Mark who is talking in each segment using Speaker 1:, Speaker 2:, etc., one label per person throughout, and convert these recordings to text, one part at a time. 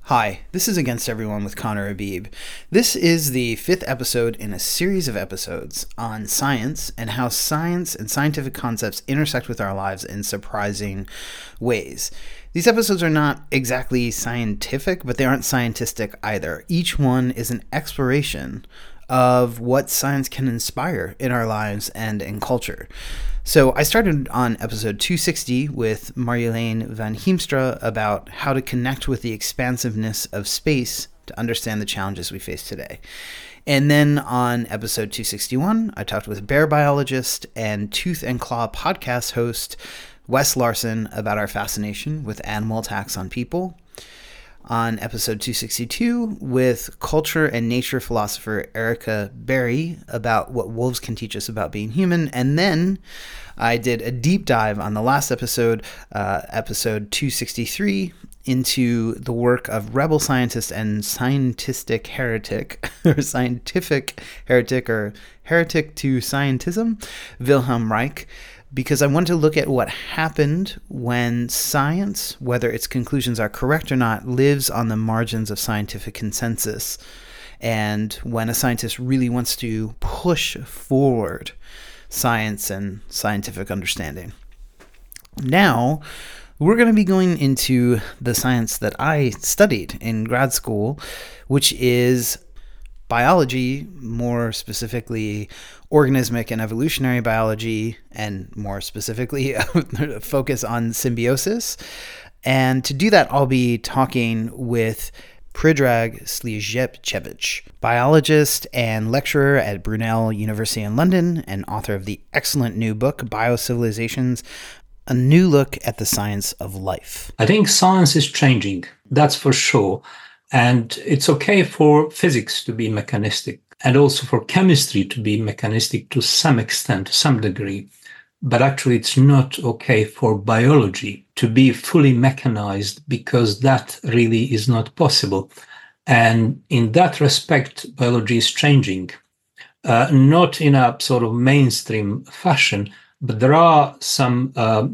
Speaker 1: Hi, this is Against Everyone with Connor Abib. This is the fifth episode in a series of episodes on science and how science and scientific concepts intersect with our lives in surprising ways. These episodes are not exactly scientific, but they aren't scientistic either. Each one is an exploration of what science can inspire in our lives and in culture. So I started on episode 260 with Marjolein van Heemstra about how to connect with the expansiveness of space to understand the challenges we face today. And then on episode 261, I talked with bear biologist and Tooth and Claw podcast host Wes Larson about our fascination with animal attacks on people. On episode 262 with culture and nature philosopher Erica Berry about what wolves can teach us about being human. And then I did a deep dive on the last episode, episode 263, into the work of rebel scientist and scientific heretic, or heretic to scientism, Wilhelm Reich, because I wanted to look at what happened when science, whether its conclusions are correct or not, lives on the margins of scientific consensus, and when a scientist really wants to push forward science and scientific understanding. Now, we're going to be going into the science that I studied in grad school, which is biology, more specifically organismic and evolutionary biology, and more specifically focus on symbiosis. And to do that, I'll be talking with Predrag Slijepcevic, biologist and lecturer at Brunel University in London, and author of the excellent new book, Biocivilizations, A New Look at the Science of Life.
Speaker 2: I think science is changing, that's for sure. And it's okay for physics to be mechanistic and also for chemistry to be mechanistic to some extent, to some degree. But actually, it's not okay for biology to be fully mechanized because that really is not possible. And in that respect, biology is changing, not in a sort of mainstream fashion, but there are some,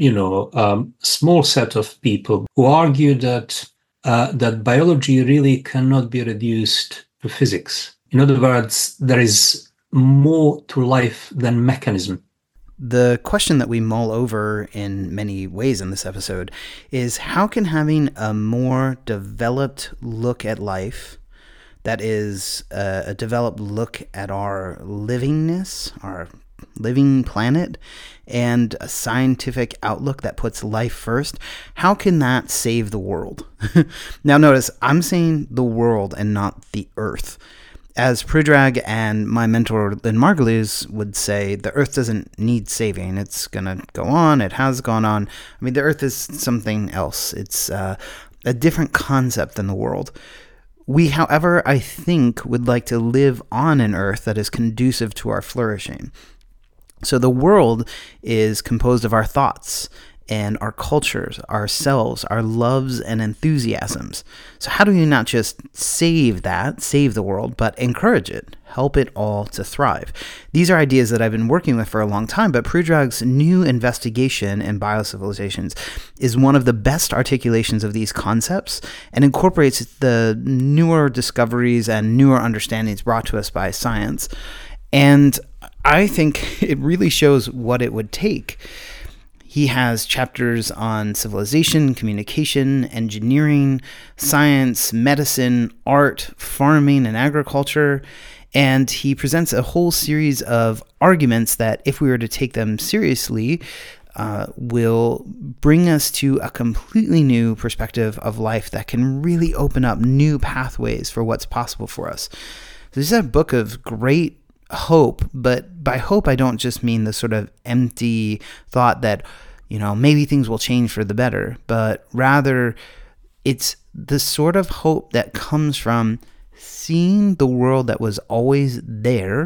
Speaker 2: small set of people who argue that biology really cannot be reduced to physics. In other words, there is more to life than mechanism.
Speaker 1: The question that we mull over in many ways in this episode is how can having a more developed look at life, that is a developed look at our livingness, our living planet, and a scientific outlook that puts life first, how can that save the world? Now notice, I'm saying the world and not the Earth. As Predrag and my mentor Lynn Margulies would say, the Earth doesn't need saving. It's going to go on. It has gone on. I mean, the Earth is something else. It's a different concept than the world. We, however, I think would like to live on an Earth that is conducive to our flourishing. So the world is composed of our thoughts and our cultures, ourselves, our loves and enthusiasms. So how do we not just save the world, but encourage it, help it all to thrive? These are ideas that I've been working with for a long time, but Predrag's new investigation in Biocivilizations is one of the best articulations of these concepts and incorporates the newer discoveries and newer understandings brought to us by science. And I think it really shows what it would take. He has chapters on civilization, communication, engineering, science, medicine, art, farming, and agriculture. And he presents a whole series of arguments that, if we were to take them seriously, will bring us to a completely new perspective of life that can really open up new pathways for what's possible for us. This is a book of great hope, but by hope I don't just mean the sort of empty thought that, maybe things will change for the better, but rather it's the sort of hope that comes from seeing the world that was always there,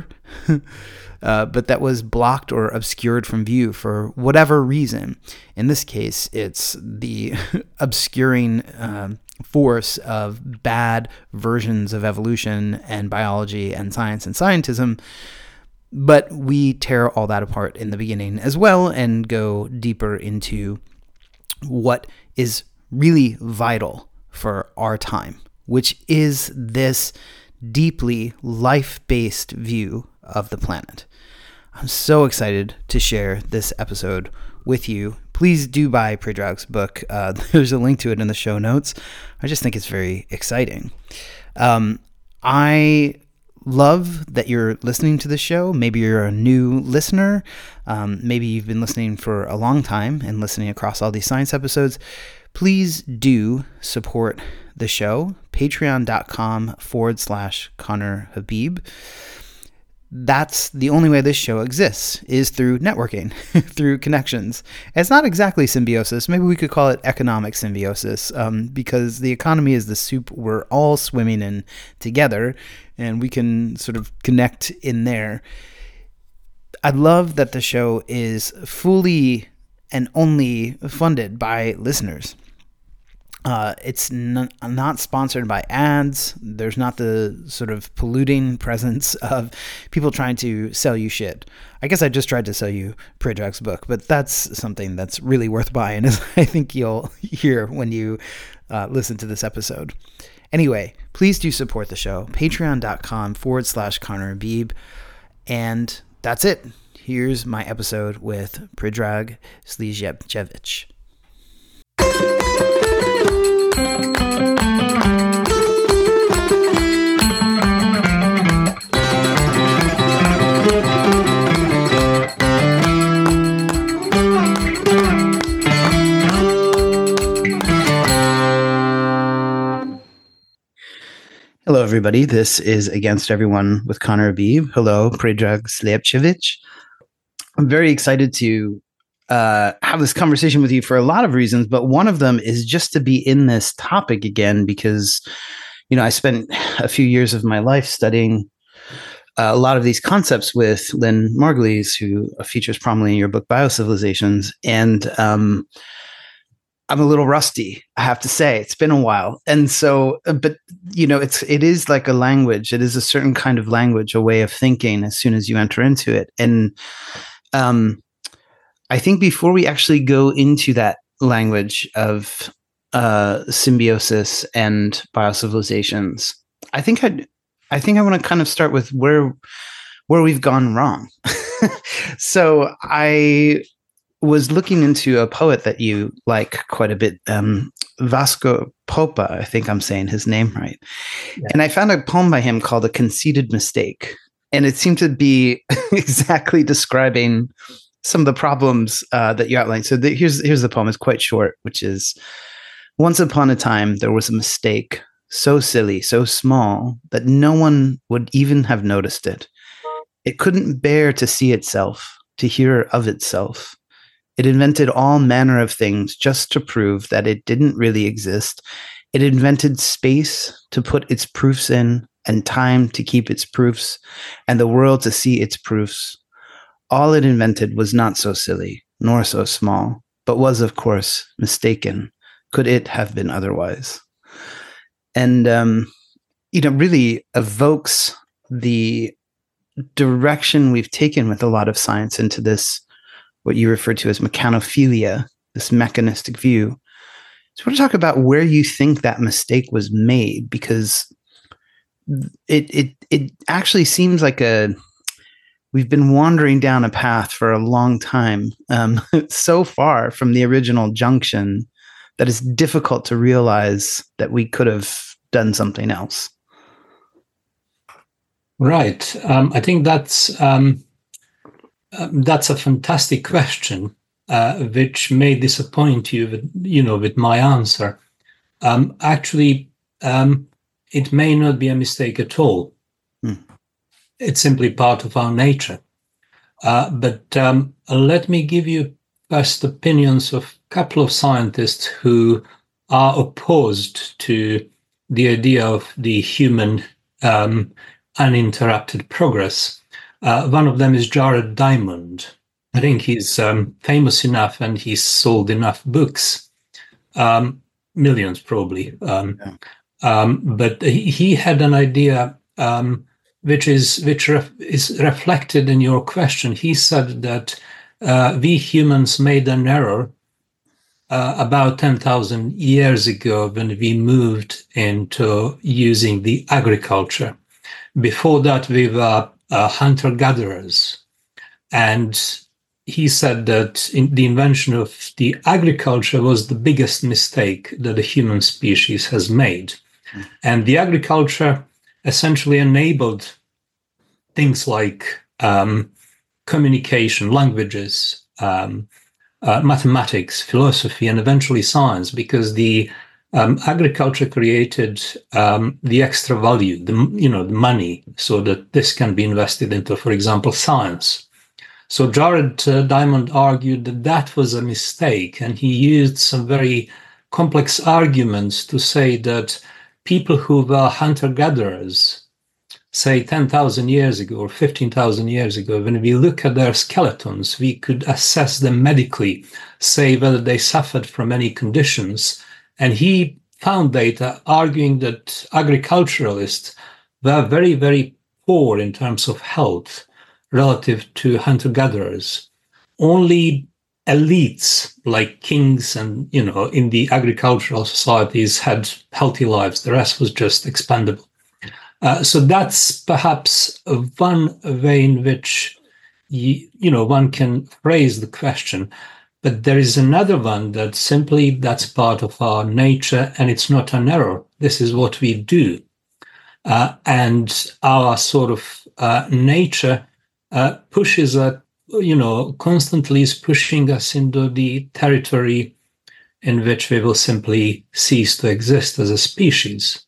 Speaker 1: but that was blocked or obscured from view for whatever reason. In this case, it's the obscuring force of bad versions of evolution and biology and science and scientism. But we tear all that apart in the beginning as well and go deeper into what is really vital for our time. which is this deeply life-based view of the planet. I'm so excited to share this episode with you. Please do buy Predrag's book. There's a link to it in the show notes. I just think it's very exciting. I love that you're listening to the show. Maybe you're a new listener. Maybe you've been listening for a long time and listening across all these science episodes. Please do support the show. Patreon.com/Connor Habib. That's the only way this show exists, is through networking, through connections. It's not exactly symbiosis. Maybe we could call it economic symbiosis, because the economy is the soup we're all swimming in together, and we can sort of connect in there. I love that the show is fully and only funded by listeners. It's not sponsored by ads. There's not the sort of polluting presence of people trying to sell you shit. I guess I just tried to sell you Predrag's book, but that's something that's really worth buying, as I think you'll hear when you listen to this episode. Anyway, please do support the show. Patreon.com/Connor Habib. And that's it. Here's my episode with Predrag Slijepcevic. Hello, everybody. This is Against Everyone with Connor Habib. Hello, Predrag Slijepcevic. I'm very excited to have this conversation with you for a lot of reasons, but one of them is just to be in this topic again because, I spent a few years of my life studying a lot of these concepts with Lynn Margulies, who features prominently in your book, Biocivilizations, and I'm a little rusty, I have to say. It's been a while. And so, but it is like a language. It is a certain kind of language, a way of thinking as soon as you enter into it. And I think before we actually go into that language of symbiosis and biocivilizations, I think I want to kind of start with where we've gone wrong. So I was looking into a poet that you like quite a bit, Vasco Popa, I think I'm saying his name right. Yeah. And I found a poem by him called A Conceited Mistake. And it seemed to be exactly describing some of the problems that you outlined. So here's the poem. It's quite short, which is, once upon a time, there was a mistake so silly, so small, that no one would even have noticed it. It couldn't bear to see itself, to hear of itself. It invented all manner of things just to prove that it didn't really exist. It invented space to put its proofs in, and time to keep its proofs, and the world to see its proofs. All it invented was not so silly, nor so small, but was, of course, mistaken. Could it have been otherwise? And, really evokes the direction we've taken with a lot of science into this, what you refer to as mechanophilia, this mechanistic view. So I want to talk about where you think that mistake was made, because it actually seems like we've been wandering down a path for a long time, so far from the original junction that it's difficult to realize that we could have done something else.
Speaker 2: Right. I think that's a fantastic question, which may disappoint you with my answer. Actually, it may not be a mistake at all. It's simply part of our nature. But let me give you first opinions of a couple of scientists who are opposed to the idea of the human uninterrupted progress. One of them is Jared Diamond. I think he's famous enough and he's sold enough books, millions probably. But he had an idea which is reflected in your question. He said that we humans made an error about 10,000 years ago when we moved into using the agriculture. Before that, we were hunter-gatherers. And he said that the invention of the agriculture was the biggest mistake that the human species has made. And the agriculture essentially enabled things like communication, languages, mathematics, philosophy, and eventually science, because the agriculture created the extra value, the money, so that this can be invested into, for example, science. So Jared Diamond argued that that was a mistake, and he used some very complex arguments to say that people who were hunter-gatherers, say 10,000 years ago or 15,000 years ago, when we look at their skeletons, we could assess them medically, say whether they suffered from any conditions. And he found data arguing that agriculturalists were very, very poor in terms of health relative to hunter-gatherers. Only elites like kings and, in the agricultural societies had healthy lives. The rest was just expendable. So that's perhaps one way in which one can phrase the question. But there is another one that simply that's part of our nature, and it's not an error. This is what we do. And our sort of nature pushes us, constantly is pushing us into the territory in which we will simply cease to exist as a species.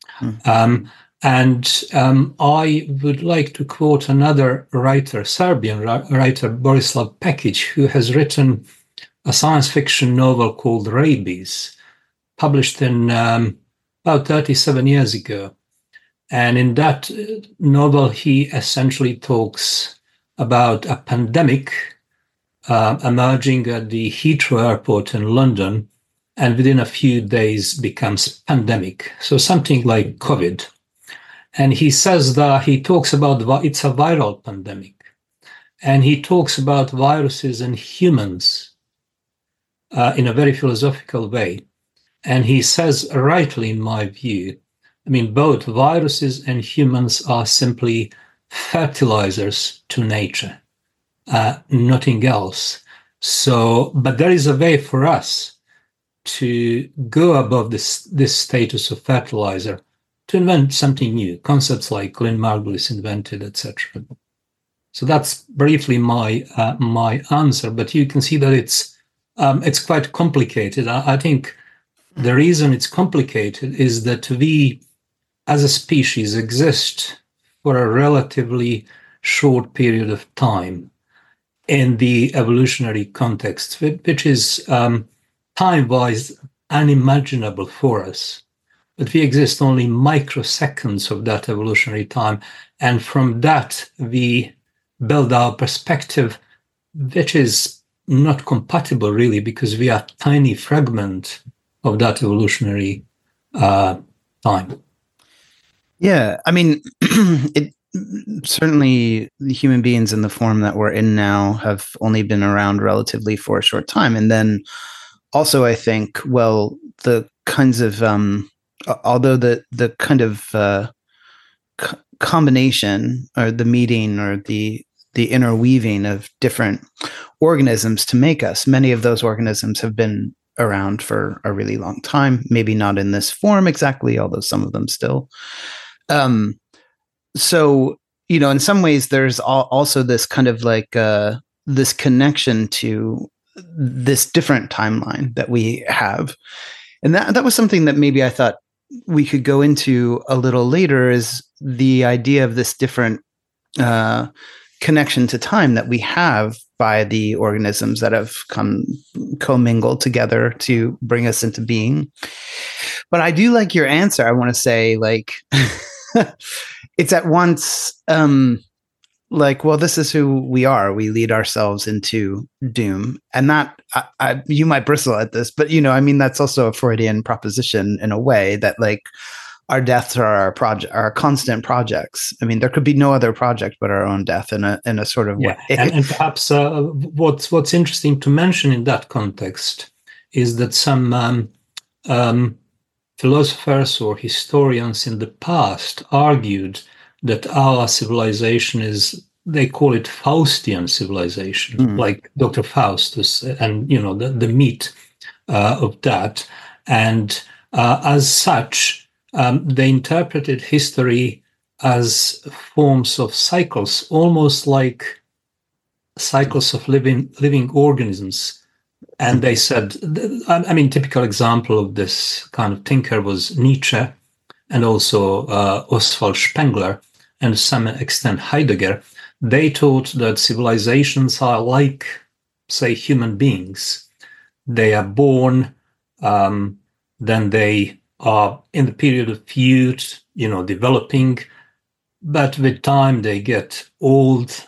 Speaker 2: And I would like to quote another writer, Serbian writer, Borislav Pekic, who has written a science fiction novel called Rabies, published in about 37 years ago. And in that novel, he essentially talks about a pandemic emerging at the Heathrow Airport in London, and within a few days becomes pandemic. So something like COVID. And he says that he talks about it's a viral pandemic. And he talks about viruses and humans in a very philosophical way. And he says, rightly in my view, both viruses and humans are simply fertilizers to nature, nothing else. So, but there is a way for us to go above this status of fertilizer, to invent something new, concepts like Lynn Margulis invented, etc. So that's briefly my answer. But you can see that it's quite complicated. I think the reason it's complicated is that we, as a species, exist for a relatively short period of time in the evolutionary context, which is time-wise unimaginable for us. But we exist only microseconds of that evolutionary time. And from that, we build our perspective, which is not compatible really, because we are a tiny fragment of that evolutionary time.
Speaker 1: Yeah, it certainly the human beings in the form that we're in now have only been around relatively for a short time. And then also I think, well, the kinds of although the kind of combination or the meeting or the interweaving of different organisms to make us, many of those organisms have been around for a really long time, maybe not in this form exactly, although some of them still. So, in some ways there's also this kind of like this connection to this different timeline that we have. And that was something that maybe I thought we could go into a little later, is the idea of this different connection to time that we have by the organisms that have commingled together to bring us into being. But I do like your answer. I want to say, like, it's at once well, this is who we are. We lead ourselves into doom. And that, you might bristle at this, but, that's also a Freudian proposition in a way, that like our deaths are our constant projects. There could be no other project but our own death in a sort of way.
Speaker 2: And perhaps what's interesting to mention in that context is that some philosophers or historians in the past argued that our civilization is, they call it Faustian civilization, like Dr. Faustus, and the meat of that. And as such, they interpreted history as forms of cycles, almost like cycles of living organisms. And they said, typical example of this kind of thinker was Nietzsche, and also Oswald Spengler, and to some extent Heidegger. They thought that civilizations are like, say, human beings. They are born, then they are in the period of youth, developing, but with time they get old,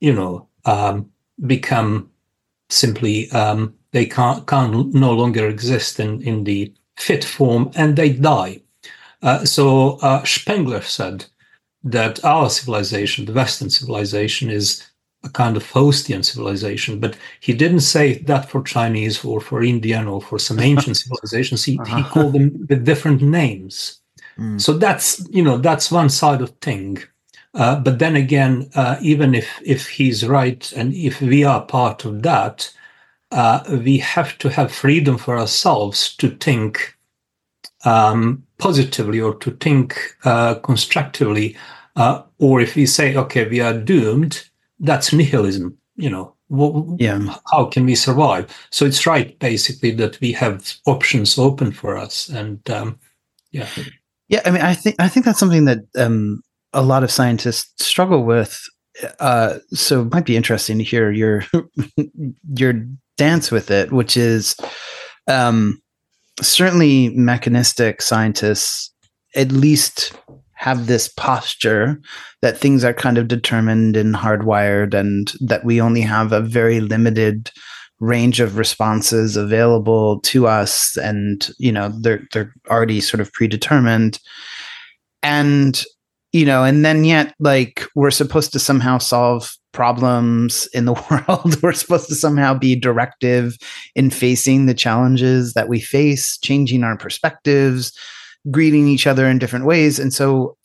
Speaker 2: become simply, they can't no longer exist in the fit form, and they die. So Spengler said that our civilization, the Western civilization, is a kind of Faustian civilization, but he didn't say that for Chinese or for Indian or for some ancient civilizations. He called them with different names. So that's one side of thing. But then again, even if he's right, and if we are part of that, we have to have freedom for ourselves to think positively, or to think constructively, or if we say, okay, we are doomed, that's nihilism. How can we survive? So it's right, basically, that we have options open for us, and
Speaker 1: yeah. I think that's something that a lot of scientists struggle with. So it might be interesting to hear your dance with it, which is certainly mechanistic scientists at least have this posture that things are kind of determined and hardwired, and that we only have a very limited range of responses available to us, and they're already sort of predetermined, and and then yet, like, we're supposed to somehow solve problems in the world. We're supposed to somehow be directive in facing the challenges that we face, changing our perspectives, greeting each other in different ways. And so,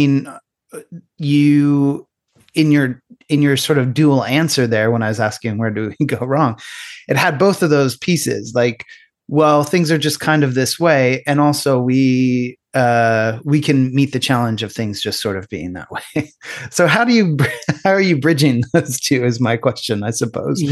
Speaker 1: you, in your sort of dual answer there, when I was asking where do we go wrong, it had both of those pieces. Like, well, things are just kind of this way, and also we can meet the challenge of things just sort of being that way. So how are you bridging those two is my question, I suppose.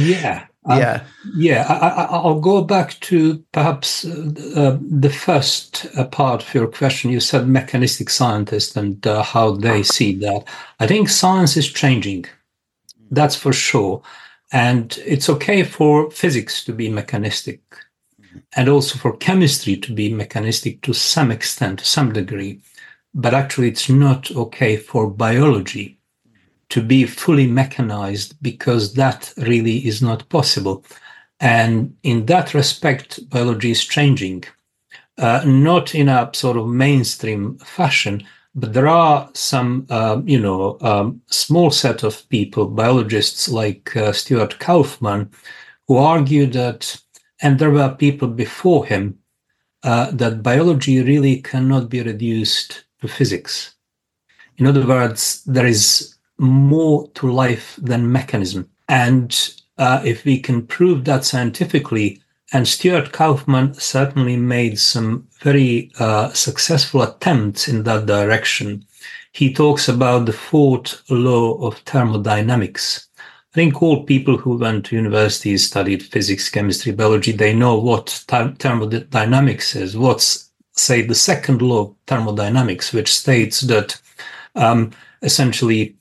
Speaker 2: I'll go back to perhaps the first part of your question. You said mechanistic scientists and how they see that. I think science is changing, that's for sure. And it's okay for physics to be mechanistic, and also for chemistry to be mechanistic to some extent, to some degree. But actually, it's not okay for biology to be fully mechanized, because that really is not possible. And in that respect, biology is changing, not in a sort of mainstream fashion, but there are some, small set of people, biologists like Stuart Kauffman, who argue that, and there were people before him, that biology really cannot be reduced to physics. In other words, there is more to life than mechanism. And if we can prove that scientifically, and Stuart Kauffman certainly made some very successful attempts in that direction. He talks about the fourth law of thermodynamics. I think all people who went to university, studied physics, chemistry, biology, they know what thermodynamics is. What's, say, the second law of thermodynamics, which states that essentially,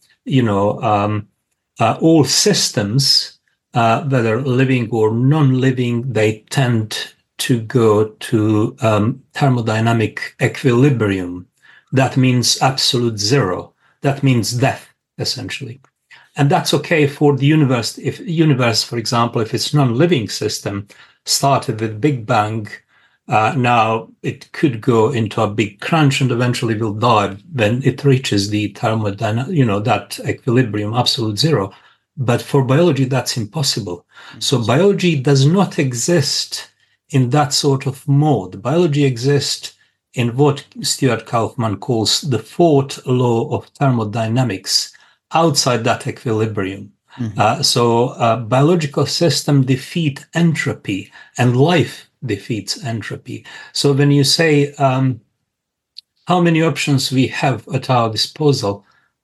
Speaker 2: all systems, whether living or non-living, they tend to go to thermodynamic equilibrium. That means absolute zero. That means death, essentially. And that's okay for the universe. If universe, for example, if it's non-living system, started with Big Bang, now it could go into a big crunch and eventually will die when it reaches the thermodynamic, that equilibrium, absolute zero. But for biology, that's impossible. So biology does not exist in that sort of mode. Biology exists in what Stuart Kauffman calls the fourth law of thermodynamics, outside that equilibrium. So biological system defeat entropy, and life defeats entropy. So when you say how many options we have at our disposal,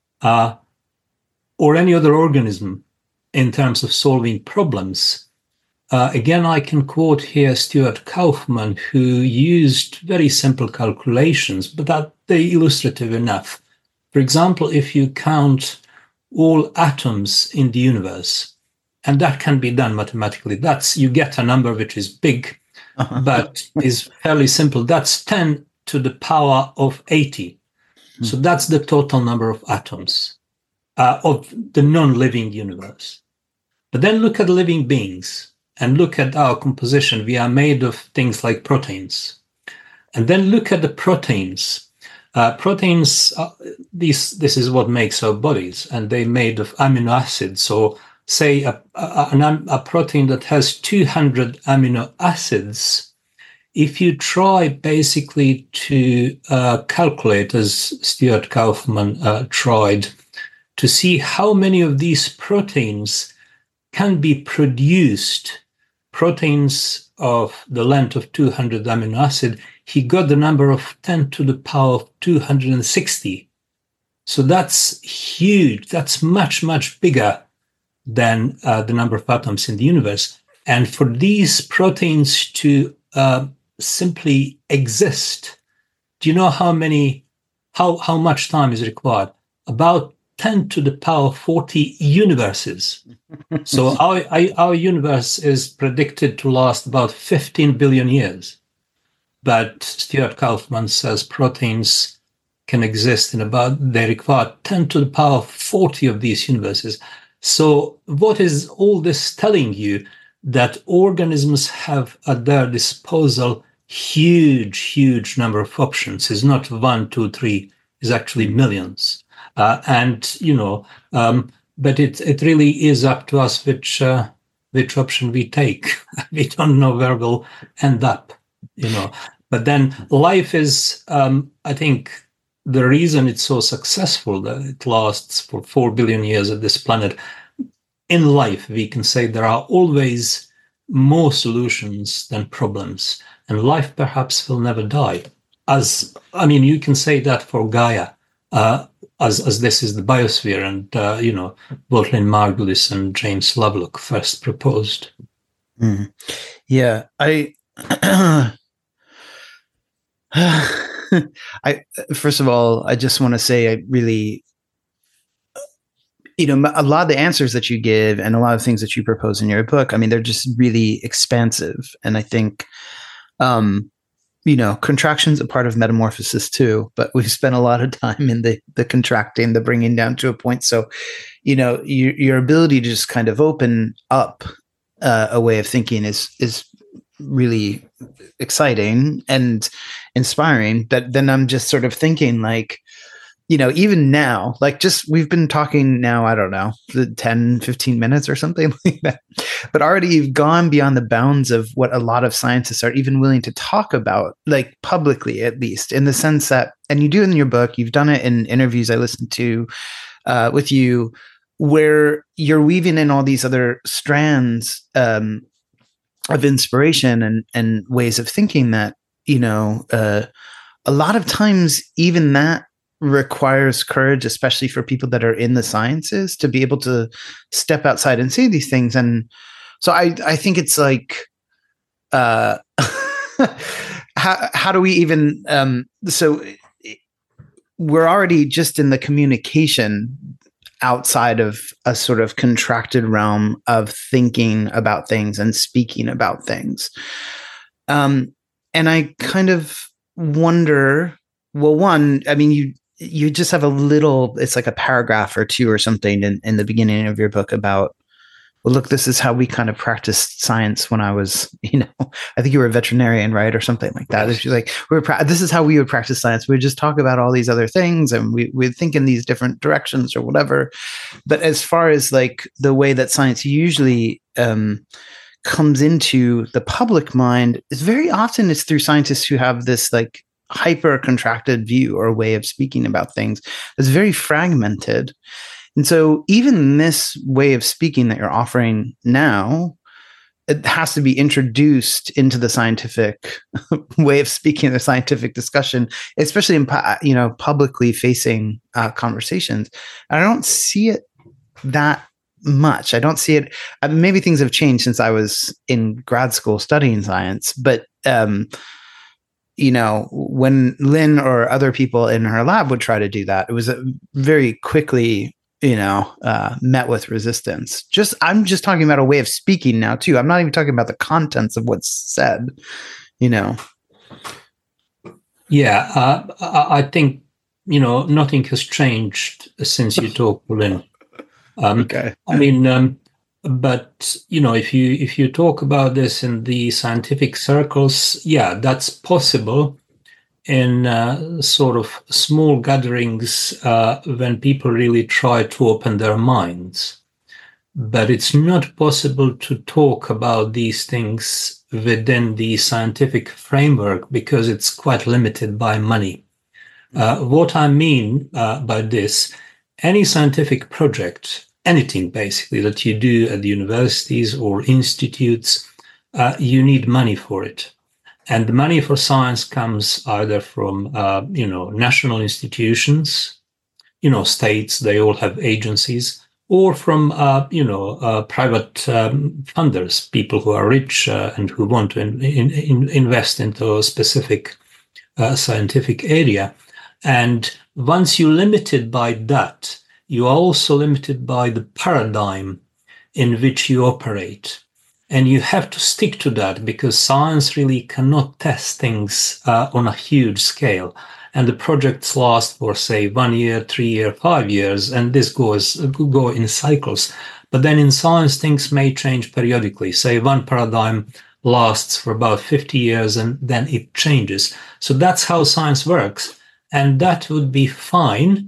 Speaker 2: or any other organism in terms of solving problems, again, I can quote here Stuart Kauffman, who used very simple calculations, but that they're illustrative enough. For example, if you count all atoms in the universe, and that can be done mathematically, you get a number which is big, but is fairly simple. That's 10 to the power of 80. So that's the total number of atoms of the non-living universe. But then look at living beings and look at our composition. We are made of things like proteins. And then look at the proteins. Proteins, this is what makes our bodies, and they're made of amino acids. So say a protein that has 200 amino acids, if you try basically to calculate, as Stuart Kauffman tried, to see how many of these proteins can be produced, proteins of the length of 200 amino acid, he got the number of 10 to the power of 260. So that's huge. That's much, much bigger than the number of atoms in the universe. And for these proteins to simply exist, do you know how much time is required? About 10 to the power 40 universes. So our universe is predicted to last about 15 billion years. But Stuart Kauffman says proteins can exist they require 10 to the power 40 of these universes. So what is all this telling you? That organisms have at their disposal huge number of options. Is not 1, 2, 3, is actually millions. But it really is up to us which option we take. We don't know where we'll end up, But then life is, I think, the reason it's so successful, that it lasts for 4 billion years at this planet. In life, we can say there are always more solutions than problems, and life perhaps will never die. You can say that for Gaia, as this is the biosphere, and Bottling Margulis and James Lovelock first proposed.
Speaker 1: Yeah, first of all, I just want to say I really, a lot of the answers that you give and a lot of things that you propose in your book, they're just really expansive. And I think, contraction's a part of metamorphosis too, but we've spent a lot of time in the contracting, the bringing down to a point. So, your ability to just kind of open up a way of thinking is really exciting and inspiring. But then I'm just sort of thinking like, even now, like we've been talking now, I don't know, 10, 15 minutes or something like that, but already you've gone beyond the bounds of what a lot of scientists are even willing to talk about, like publicly, at least, in the sense that, and you do it in your book, you've done it in interviews I listened to with you, where you're weaving in all these other strands of inspiration and ways of thinking that, a lot of times even that requires courage, especially for people that are in the sciences, to be able to step outside and say these things. And so I think it's like, how do we even, so we're already just in the communication outside of a sort of contracted realm of thinking about things and speaking about things. And I kind of wonder, well, one, you just have a little, it's like a paragraph or two or something in the beginning of your book about, well, look, this is how we kind of practiced science when I was, I think you were a veterinarian, right? Or something like that. It's like, this is how we would practice science. We would just talk about all these other things and we'd think in these different directions or whatever. But as far as like the way that science usually comes into the public mind is very often it's through scientists who have this like hyper contracted view or way of speaking about things that's very fragmented. And so even this way of speaking that you're offering now, it has to be introduced into the scientific way of speaking, the scientific discussion, especially in publicly facing conversations. I don't see it that much. I don't see it. Maybe things have changed since I was in grad school studying science, but when Lynn or other people in her lab would try to do that, it was very quickly met with resistance. I'm just talking about a way of speaking now too. I'm not even talking about the contents of what's said,
Speaker 2: Yeah, I think, nothing has changed since you talked to Lynn.
Speaker 1: Okay.
Speaker 2: I mean, but if you talk about this in the scientific circles, yeah, that's possible in sort of small gatherings when people really try to open their minds. But it's not possible to talk about these things within the scientific framework because it's quite limited by money. What I mean by this, any scientific project, anything basically that you do at the universities or institutes, you need money for it. And the money for science comes either from, national institutions, states, they all have agencies, or from, private funders, people who are rich and who want to invest into a specific scientific area. And once you're limited by that, you are also limited by the paradigm in which you operate. And you have to stick to that because science really cannot test things on a huge scale. And the projects last for, say, 1 year, 3 years, 5 years, and this go in cycles. But then in science, things may change periodically. Say one paradigm lasts for about 50 years and then it changes. So that's how science works. And that would be fine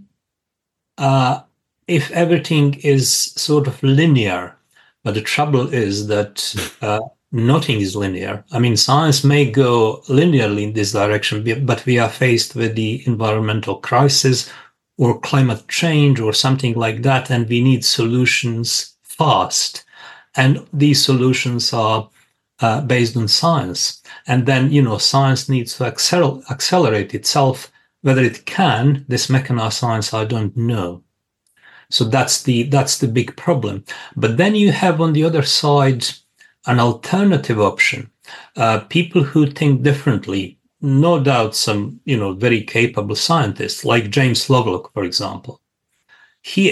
Speaker 2: if everything is sort of linear. But the trouble is that nothing is linear. I mean, science may go linearly in this direction, but we are faced with the environmental crisis or climate change or something like that, and we need solutions fast. And these solutions are based on science. And then, science needs to accelerate itself. Whether it can, this mechanized science, I don't know. So that's the big problem. But then you have on the other side an alternative option. People who think differently, no doubt some, very capable scientists like James Lovelock, for example. He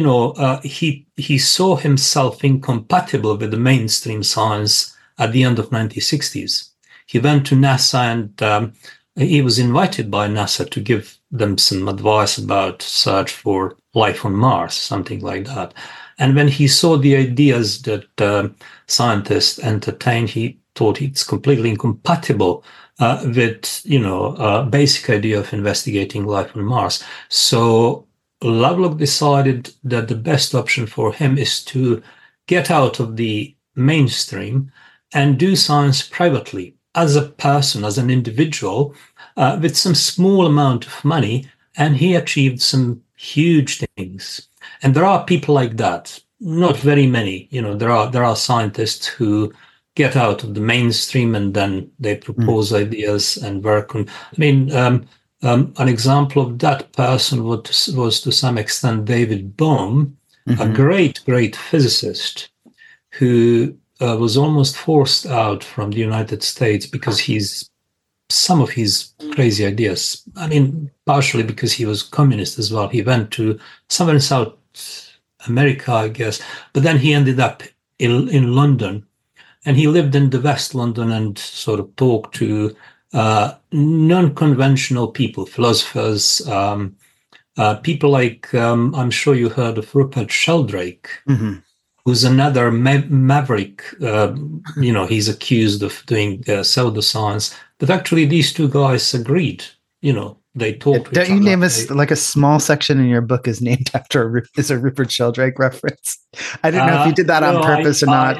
Speaker 2: saw himself incompatible with the mainstream science at the end of 1960s. He went to NASA and he was invited by NASA to give them some advice about search for life on Mars, something like that. And when he saw the ideas that scientists entertained, he thought it's completely incompatible with, basic idea of investigating life on Mars. So Lovelock decided that the best option for him is to get out of the mainstream and do science privately as a person, as an individual, with some small amount of money. And he achieved some huge things. And there are people like that, not very many. There are scientists who get out of the mainstream and then they propose ideas and work on. I mean, an example of that person was to some extent David Bohm, a great physicist who was almost forced out from the United States because some of his crazy ideas. I mean, partially because he was communist as well. He went to somewhere in South America, I guess, but then he ended up in London, and he lived in the West London and sort of talked to non-conventional people, philosophers, people like, I'm sure you heard of Rupert Sheldrake, who's another maverick. He's accused of doing pseudoscience. But actually, these two guys agreed. They talked.
Speaker 1: Don't you name us like a small section in your book is named after is a Rupert Sheldrake reference? I didn't know if you did that on purpose or not.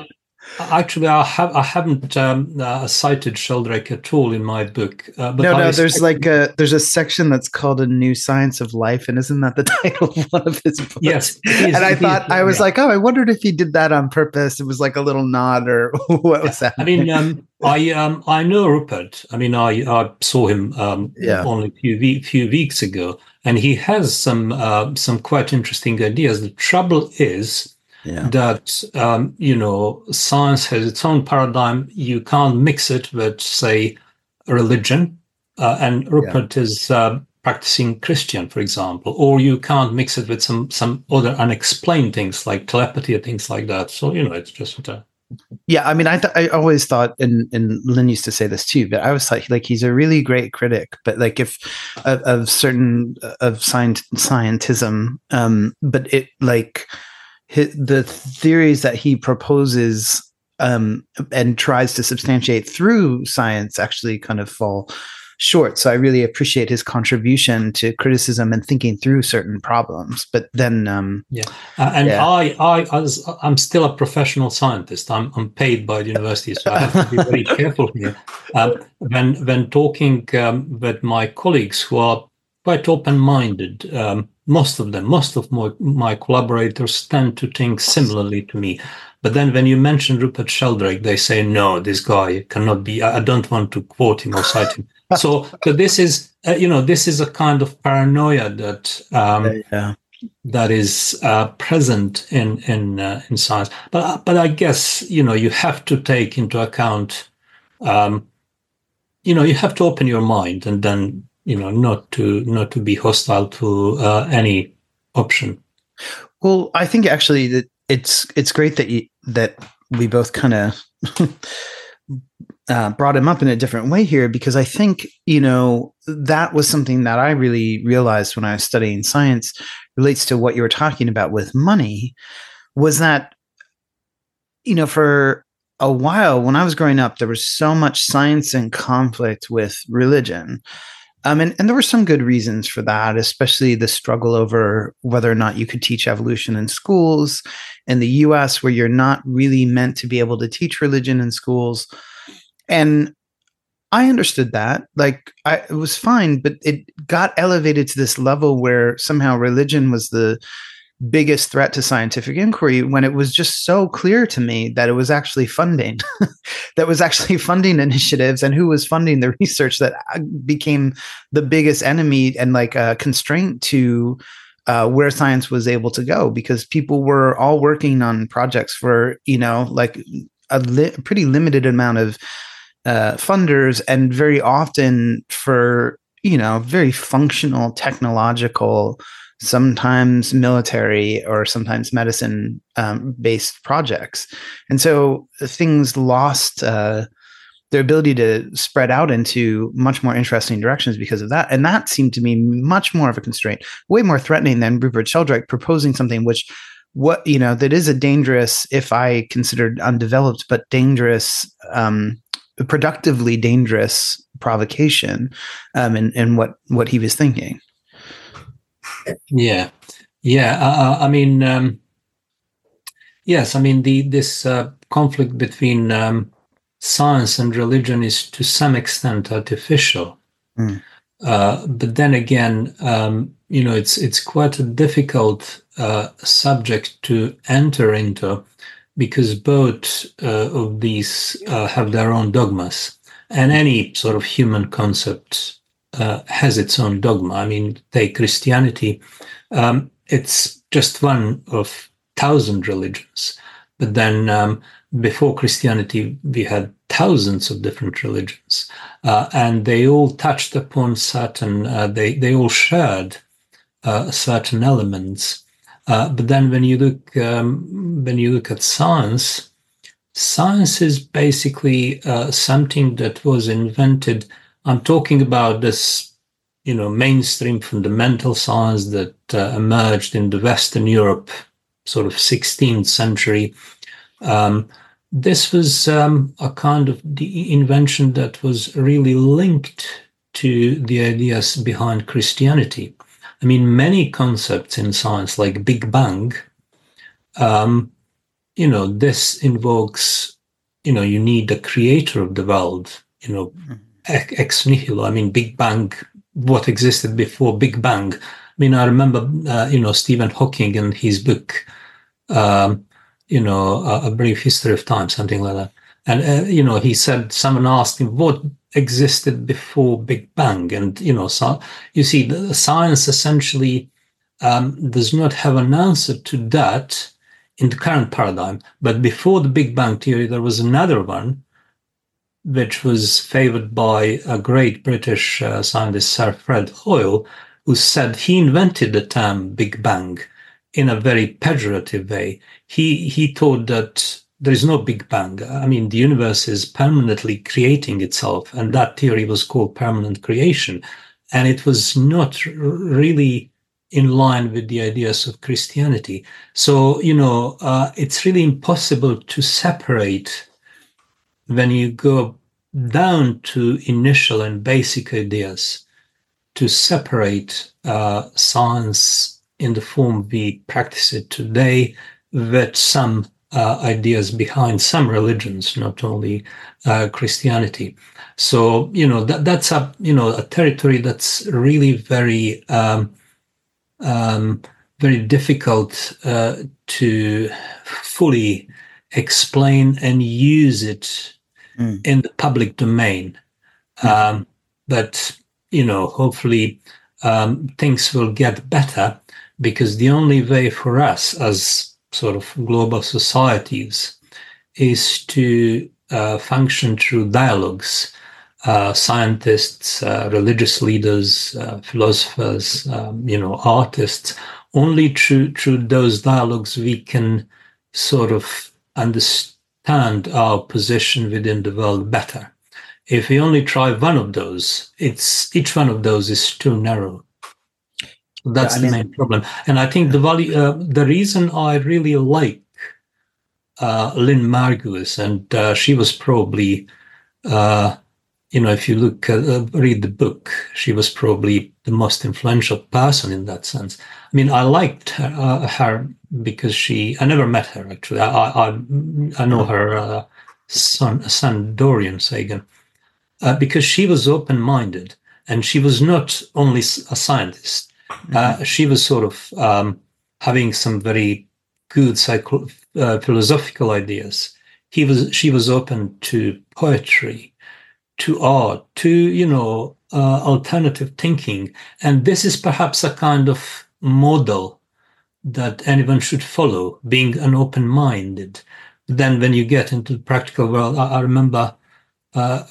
Speaker 2: Actually, I haven't cited Sheldrake at all in my book, but
Speaker 1: No,
Speaker 2: I
Speaker 1: no, there's
Speaker 2: respect.
Speaker 1: like there's a section that's called A New Science of Life, and isn't that the title of one of his books?
Speaker 2: Yes, it is.
Speaker 1: And I
Speaker 2: It is.
Speaker 1: thought I was
Speaker 2: Yeah.
Speaker 1: like, oh, I wondered if he did that on purpose. It was like a little nod or what
Speaker 2: Yeah.
Speaker 1: was
Speaker 2: I
Speaker 1: happening.
Speaker 2: mean, I know Rupert. I mean, I saw him
Speaker 1: Yeah,
Speaker 2: only few weeks ago, and he has some quite interesting ideas. The trouble is
Speaker 1: yeah,
Speaker 2: that science has its own paradigm. You can't mix it with, say, religion, and
Speaker 1: yeah.
Speaker 2: Rupert is practicing Christian, for example, or you can't mix it with some other unexplained things like telepathy or things like that. So it's just
Speaker 1: Yeah, I mean, I always thought, and Lynn used to say this too, but I was like he's a really great critic, but like if of certain of scientism, but it like the theories that he proposes and tries to substantiate through science actually kind of fall short. So I really appreciate his contribution to criticism and thinking through certain problems. But then,
Speaker 2: yeah, and
Speaker 1: yeah,
Speaker 2: I'm still a professional scientist. I'm paid by the university, so I have to be very careful here. When talking with my colleagues who are quite open-minded, most of my collaborators tend to think similarly to me. But then when you mention Rupert Sheldrake, they say, no, this guy cannot be. I don't want to quote him or cite him. So this is, this is a kind of paranoia that.
Speaker 1: yeah.
Speaker 2: That is present in science. But I guess you have to take into account. You have to open your mind and then not to be hostile to any option.
Speaker 1: Well, I think actually that it's great that we both kind of brought him up in a different way here, because I think that was something that I really realized when I was studying science relates to what you were talking about with money, was that for a while when I was growing up there was so much science in conflict with religion. And there were some good reasons for that, especially the struggle over whether or not you could teach evolution in schools in the US, where you're not really meant to be able to teach religion in schools. And I understood that. It was fine, but it got elevated to this level where somehow religion was the biggest threat to scientific inquiry, when it was just so clear to me that it was actually funding that was actually funding initiatives, and who was funding the research that became the biggest enemy and like a constraint to where science was able to go, because people were all working on projects for like pretty limited amount of funders, and very often for very functional technological, sometimes military or sometimes medicine based projects. And so things lost their ability to spread out into much more interesting directions because of that. And that seemed to me much more of a constraint, way more threatening than Rupert Sheldrake proposing something that is a dangerous, if I considered undeveloped, but dangerous, productively dangerous provocation in what he was thinking.
Speaker 2: Yeah, yeah. I mean, yes. I mean, this conflict between science and religion is to some extent artificial.
Speaker 1: Mm.
Speaker 2: But then again, it's quite a difficult subject to enter into, because both of these have their own dogmas, and any sort of human concept has its own dogma. I mean, take Christianity. It's just one of 1,000 religions. But then before Christianity, we had thousands of different religions, and they all touched upon certain. They all shared certain elements. But then when you look at science, science is basically something that was invented. I'm talking about this, mainstream fundamental science that emerged in the Western Europe, sort of 16th century. This was a kind of the invention that was really linked to the ideas behind Christianity. I mean, many concepts in science, like Big Bang, this invokes you need a creator of the world, ex nihilo. I mean, Big Bang, what existed before Big Bang. I mean, I remember, Stephen Hawking in his book, A Brief History of Time, something like that. And, he said, someone asked him what existed before Big Bang. And, so you see, the science essentially does not have an answer to that in the current paradigm. But before the Big Bang theory, there was another one, which was favored by a great British scientist, Sir Fred Hoyle, who said he invented the term Big Bang in a very pejorative way. He thought that there is no Big Bang. I mean, the universe is permanently creating itself, and that theory was called permanent creation. And it was not really in line with the ideas of Christianity. So, it's really impossible to separate when you go down to initial and basic ideas, to separate science in the form we practice it today with some ideas behind some religions, not only Christianity. So, that's a territory that's really very, very difficult to fully explain and use it in the public domain. But, hopefully things will get better, because the only way for us as sort of global societies is to function through dialogues, scientists, religious leaders, philosophers, artists. Only through those dialogues we can sort of understand our position within the world better. If we only try one of those, each one of those is too narrow. That's the main problem. And I think the reason I really like Lynn Margulis, and she was probably, if you read the book, she was probably the most influential person in that sense. I mean, I liked her because I never met her actually. I know her son Dorian Sagan, because she was open-minded, and she was not only a scientist. She was sort of having some very good philosophical ideas. She was open to poetry, to art, to alternative thinking, and this is perhaps a kind of model that anyone should follow, being an open-minded. Then, when you get into the practical world, I remember I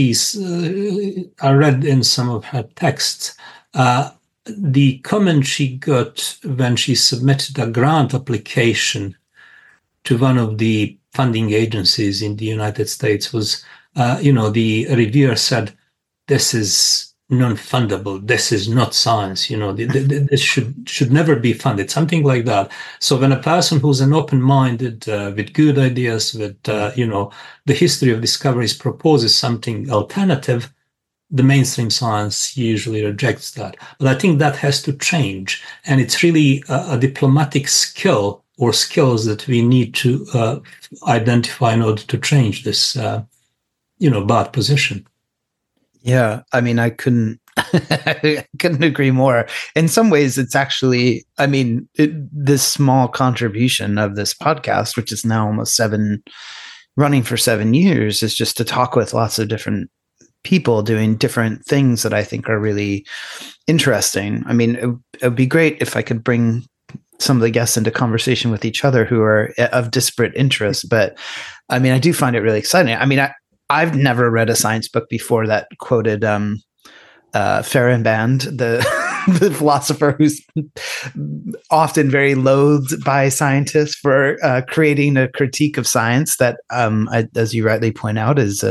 Speaker 2: read in some of her texts the comment she got when she submitted a grant application to one of the funding agencies in the United States was, the reviewer said, "This is non-fundable. This is not science. This should never be funded." Something like that. So when a person who's an open-minded, with good ideas, with the history of discoveries proposes something alternative, the mainstream science usually rejects that. But I think that has to change, and it's really a diplomatic skill or skills that we need to identify in order to change this, bad position.
Speaker 1: Yeah, I mean, I couldn't agree more. In some ways, it's actually, I mean, this small contribution of this podcast, which is now almost running for 7 years, is just to talk with lots of different people doing different things that I think are really interesting. I mean, it would be great if I could bring some of the guests into conversation with each other who are of disparate interests. But I mean, I do find it really exciting. I mean, I've never read a science book before that quoted Feyerabend, the philosopher who's often very loathed by scientists for creating a critique of science that, as you rightly point out, is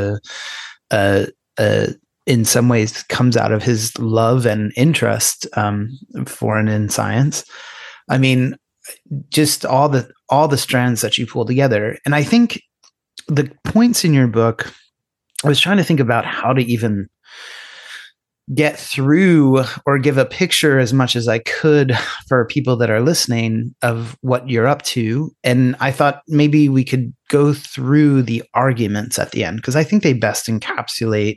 Speaker 1: in some ways comes out of his love and interest for and in science. I mean, just all the strands that you pull together. And I think the points in your book, I was trying to think about how to even get through or give a picture as much as I could for people that are listening of what you're up to. And I thought maybe we could go through the arguments at the end, because I think they best encapsulate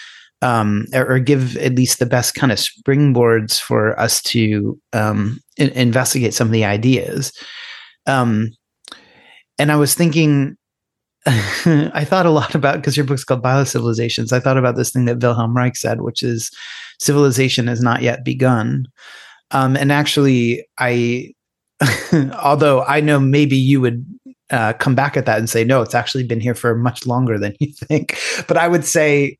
Speaker 1: or give at least the best kind of springboards for us to investigate some of the ideas. And I was thinking, I thought a lot about, because your book's called Biocivilizations, I thought about this thing that Wilhelm Reich said, which is civilization has not yet begun. And actually, although I know maybe you would come back at that and say, no, it's actually been here for much longer than you think. But I would say,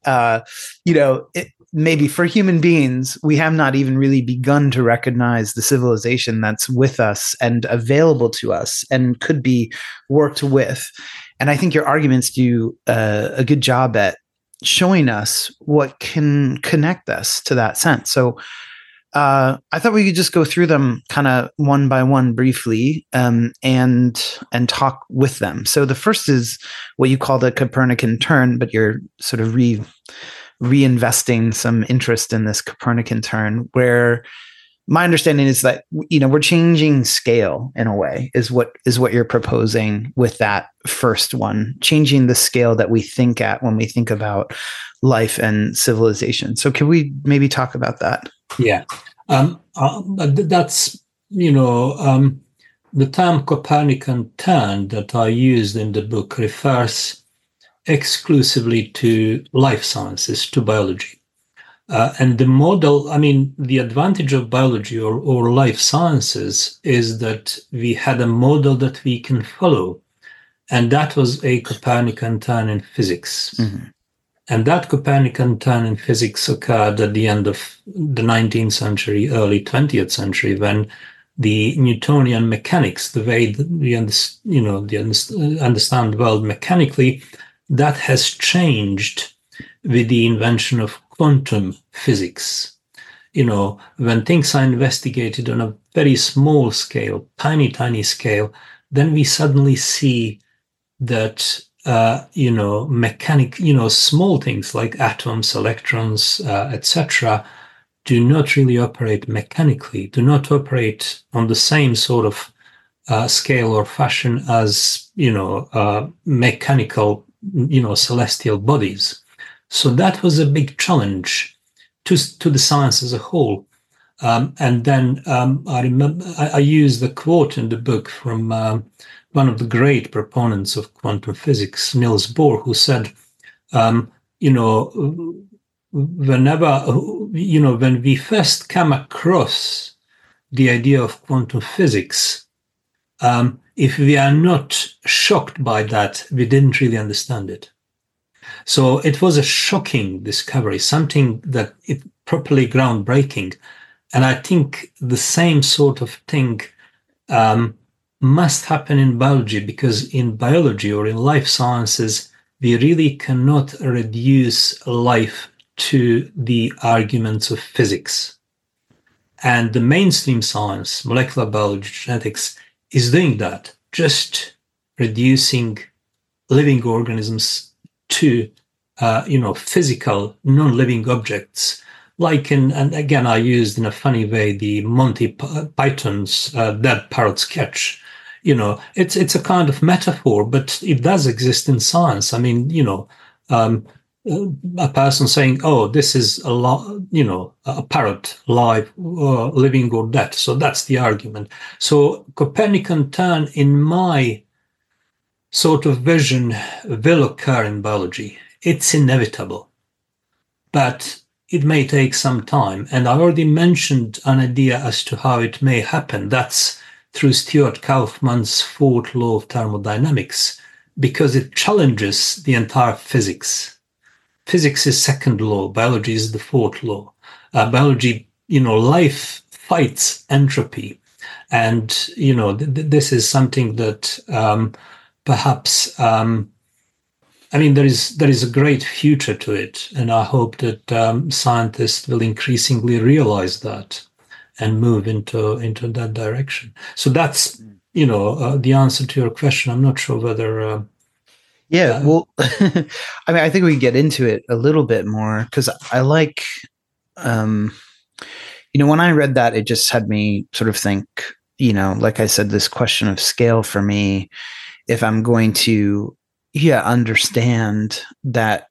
Speaker 1: maybe for human beings, we have not even really begun to recognize the civilization that's with us and available to us and could be worked with. And I think your arguments do a good job at showing us what can connect us to that sense. So I thought we could just go through them kind of one by one briefly and talk with them. So the first is what you call the Copernican turn, but you're sort of reinvesting some interest in this Copernican turn, where my understanding is that, we're changing scale in a way, is what you're proposing with that first one, changing the scale that we think at when we think about life and civilization. So can we maybe talk about that?
Speaker 2: Yeah. That's, the term Copernican turn that I used in the book refers exclusively to life sciences, to biology. And the model, the advantage of biology or life sciences is that we had a model that we can follow. And that was a Copernican turn in physics. Mm-hmm. And that Copernican turn in physics occurred at the end of the 19th century, early 20th century, when the Newtonian mechanics, the way that we understand the world mechanically, that has changed with the invention of quantum physics. When things are investigated on a very small scale, tiny scale, then we suddenly see that small things like atoms, electrons, etc., do not really operate mechanically, do not operate on the same sort of scale or fashion as mechanical, celestial bodies. So that was a big challenge to the science as a whole. And then I remember I used the quote in the book from one of the great proponents of quantum physics, Niels Bohr, who said, when we first come across the idea of quantum physics, if we are not shocked by that, we didn't really understand it. So it was a shocking discovery, something that is properly groundbreaking. And I think the same sort of thing must happen in biology, because in biology or in life sciences, we really cannot reduce life to the arguments of physics. And the mainstream science, molecular biology, genetics, is doing that, just reducing living organisms to, physical, non-living objects. And again, I used in a funny way the Monty Python's Dead Parrot sketch. It's a kind of metaphor, but it does exist in science. A person saying, "Oh, this is a parrot, live, living or dead." So that's the argument. So Copernican turn, in my sort of vision, will occur in biology. It's inevitable, but it may take some time. And I already mentioned an idea as to how it may happen. That's through Stuart Kauffman's fourth law of thermodynamics, because it challenges the entire physics. Physics is second law, biology is the fourth law. Biology, life fights entropy. And, this is something that perhaps, there is a great future to it. And I hope that scientists will increasingly realize that and move into that direction. So that's, the answer to your question. I'm not sure whether...
Speaker 1: well, I think we can get into it a little bit more, because I like when I read that, it just had me sort of think, like I said, this question of scale for me, if I'm going to, understand that,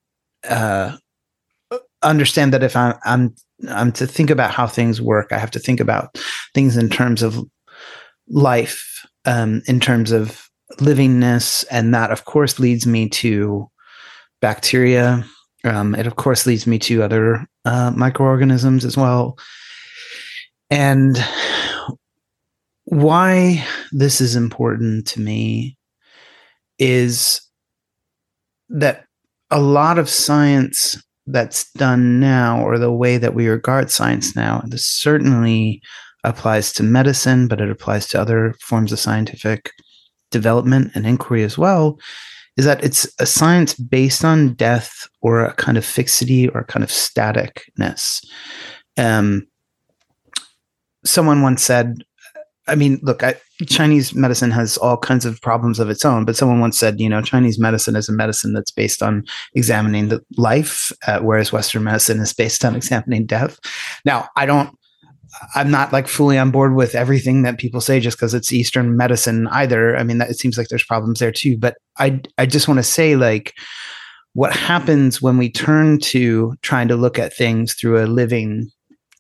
Speaker 1: if I'm to think about how things work, I have to think about things in terms of life, in terms of livingness. And that, of course, leads me to bacteria. It, of course, leads me to other microorganisms as well. And why this is important to me is that a lot of science that's done now, or the way that we regard science now, this certainly applies to medicine, but it applies to other forms of scientific development and inquiry as well, is that it's a science based on death, or a kind of fixity, or a kind of staticness. Someone once said, look, Chinese medicine has all kinds of problems of its own, but someone once said, Chinese medicine is a medicine that's based on examining the life, whereas Western medicine is based on examining death. Now, I'm not like fully on board with everything that people say just because it's Eastern medicine either. It seems like there's problems there too, but I just want to say, like, what happens when we turn to trying to look at things through a living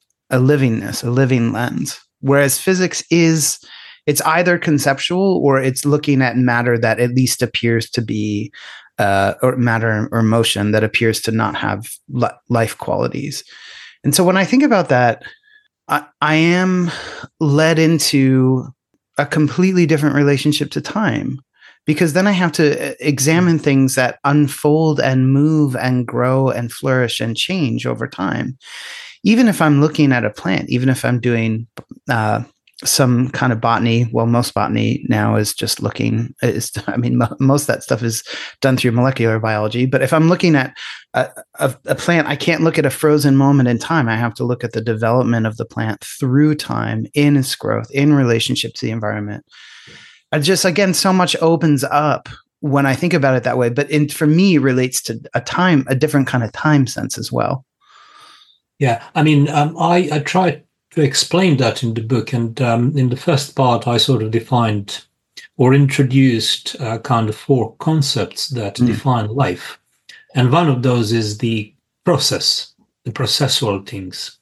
Speaker 1: lens, whereas physics it's either conceptual, or it's looking at matter that at least appears to be, or matter or motion that appears to not have life qualities. And so when I think about that, I am led into a completely different relationship to time, because then I have to examine things that unfold and move and grow and flourish and change over time. Even if I'm looking at a plant, even if I'm doing some kind of botany, well, most botany now is just most of that stuff is done through molecular biology. But if I'm looking at a plant, I can't look at a frozen moment in time. I have to look at the development of the plant through time, in its growth, in relationship to the environment. Again, so much opens up when I think about it that way. But for me, it relates to a different kind of time sense as well.
Speaker 2: Yeah, I tried to explain that in the book, and in the first part, I sort of defined or introduced kind of 4 concepts that define life, and one of those is the process, the processual things,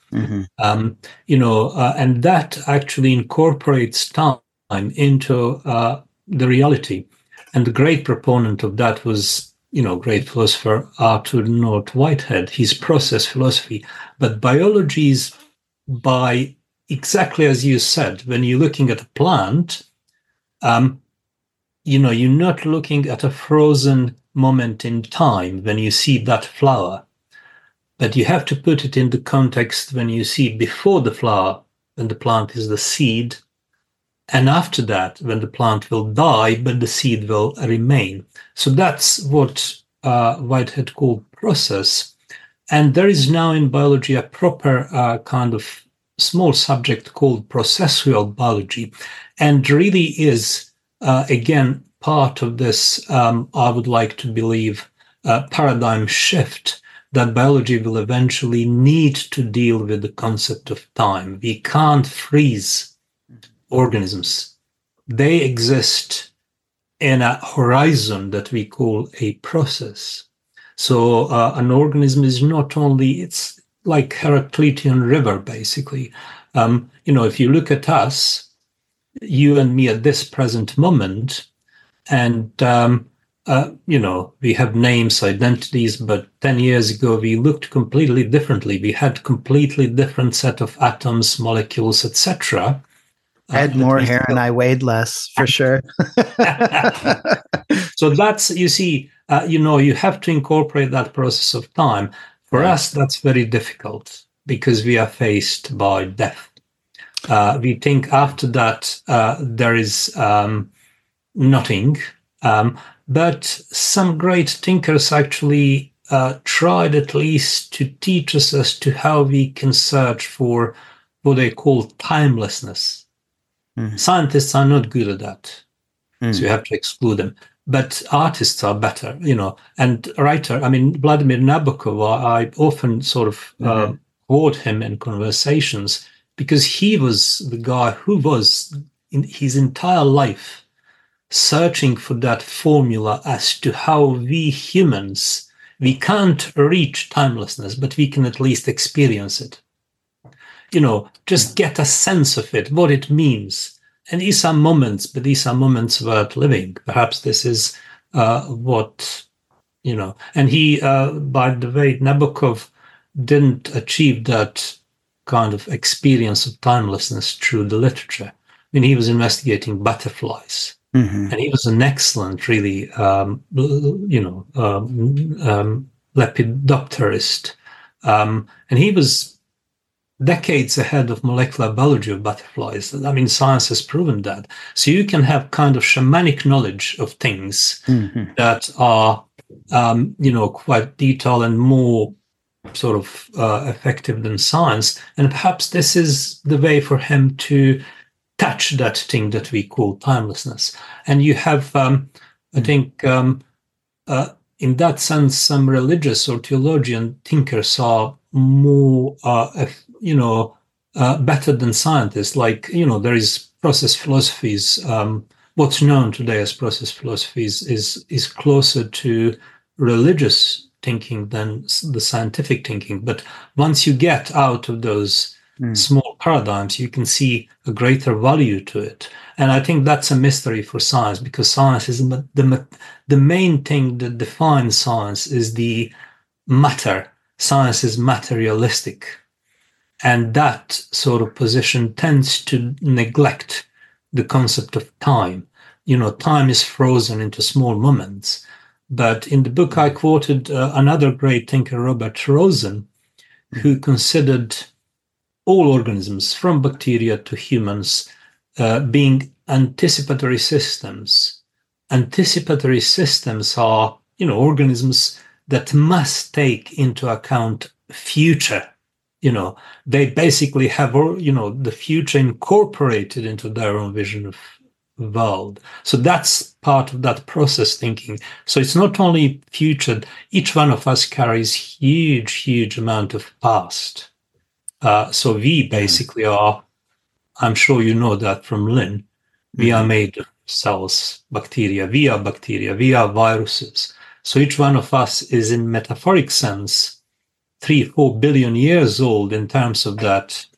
Speaker 2: and that actually incorporates time into the reality. And the great proponent of that was, great philosopher Arthur North Whitehead, his process philosophy. But biology is, by exactly as you said, when you're looking at a plant, you're not looking at a frozen moment in time when you see that flower, but you have to put it in the context when you see before the flower, when the plant is the seed, and after that, when the plant will die, but the seed will remain. So that's what Whitehead called process. And there is now in biology a proper kind of small subject called processual biology, and really is, again, part of this, I would like to believe, paradigm shift that biology will eventually need to deal with the concept of time. We can't freeze organisms. They exist in a horizon that we call a process. So an organism is not only, it's like Heraclitean river, basically. If you look at us, you and me at this present moment, and, we have names, identities, but 10 years ago, we looked completely differently. We had completely different set of atoms, molecules, etc.
Speaker 1: I had more hair and I weighed less, for sure.
Speaker 2: So that's, you see, you have to incorporate that process of time. For us, that's very difficult because we are faced by death. We think after that there is nothing. But some great thinkers actually tried at least to teach us as to how we can search for what they call timelessness. Mm-hmm. Scientists are not good at that, so you have to exclude them. But artists are better, and writer. Vladimir Nabokov, I often sort of quote him in conversations because he was the guy who was in his entire life searching for that formula as to how we humans, we can't reach timelessness, but we can at least experience it. Just get a sense of it, what it means. And these are moments, but these are moments worth living. Perhaps this is what, and he, by the way, Nabokov didn't achieve that kind of experience of timelessness through the literature. I mean, he was investigating butterflies. Mm-hmm. And he was an excellent, really, lepidopterist. And he was decades ahead of molecular biology of butterflies. I mean, science has proven that. So you can have kind of shamanic knowledge of things mm-hmm. that are, quite detailed and more sort of effective than science. And perhaps this is the way for him to touch that thing that we call timelessness. And you have, I think, in that sense, some religious or theologian thinkers are more, better than scientists. Like, there is process philosophies. What's known today as process philosophies is closer to religious thinking than the scientific thinking. But once you get out of those small paradigms, you can see a greater value to it. And I think that's a mystery for science, because science is the main thing that defines science is the matter. Science is materialistic. And that sort of position tends to neglect the concept of time. Time is frozen into small moments. But in the book, I quoted another great thinker, Robert Rosen, who considered all organisms, from bacteria to humans, being anticipatory systems. Anticipatory systems are, organisms that must take into account future. They basically have, the future incorporated into their own vision of the world. So that's part of that process thinking. So it's not only future. Each one of us carries huge amount of past. So we basically are, I'm sure you know that from Lynn, we are made of cells, bacteria, we are viruses. So each one of us is, in metaphoric sense, 3-4 billion years old in terms of that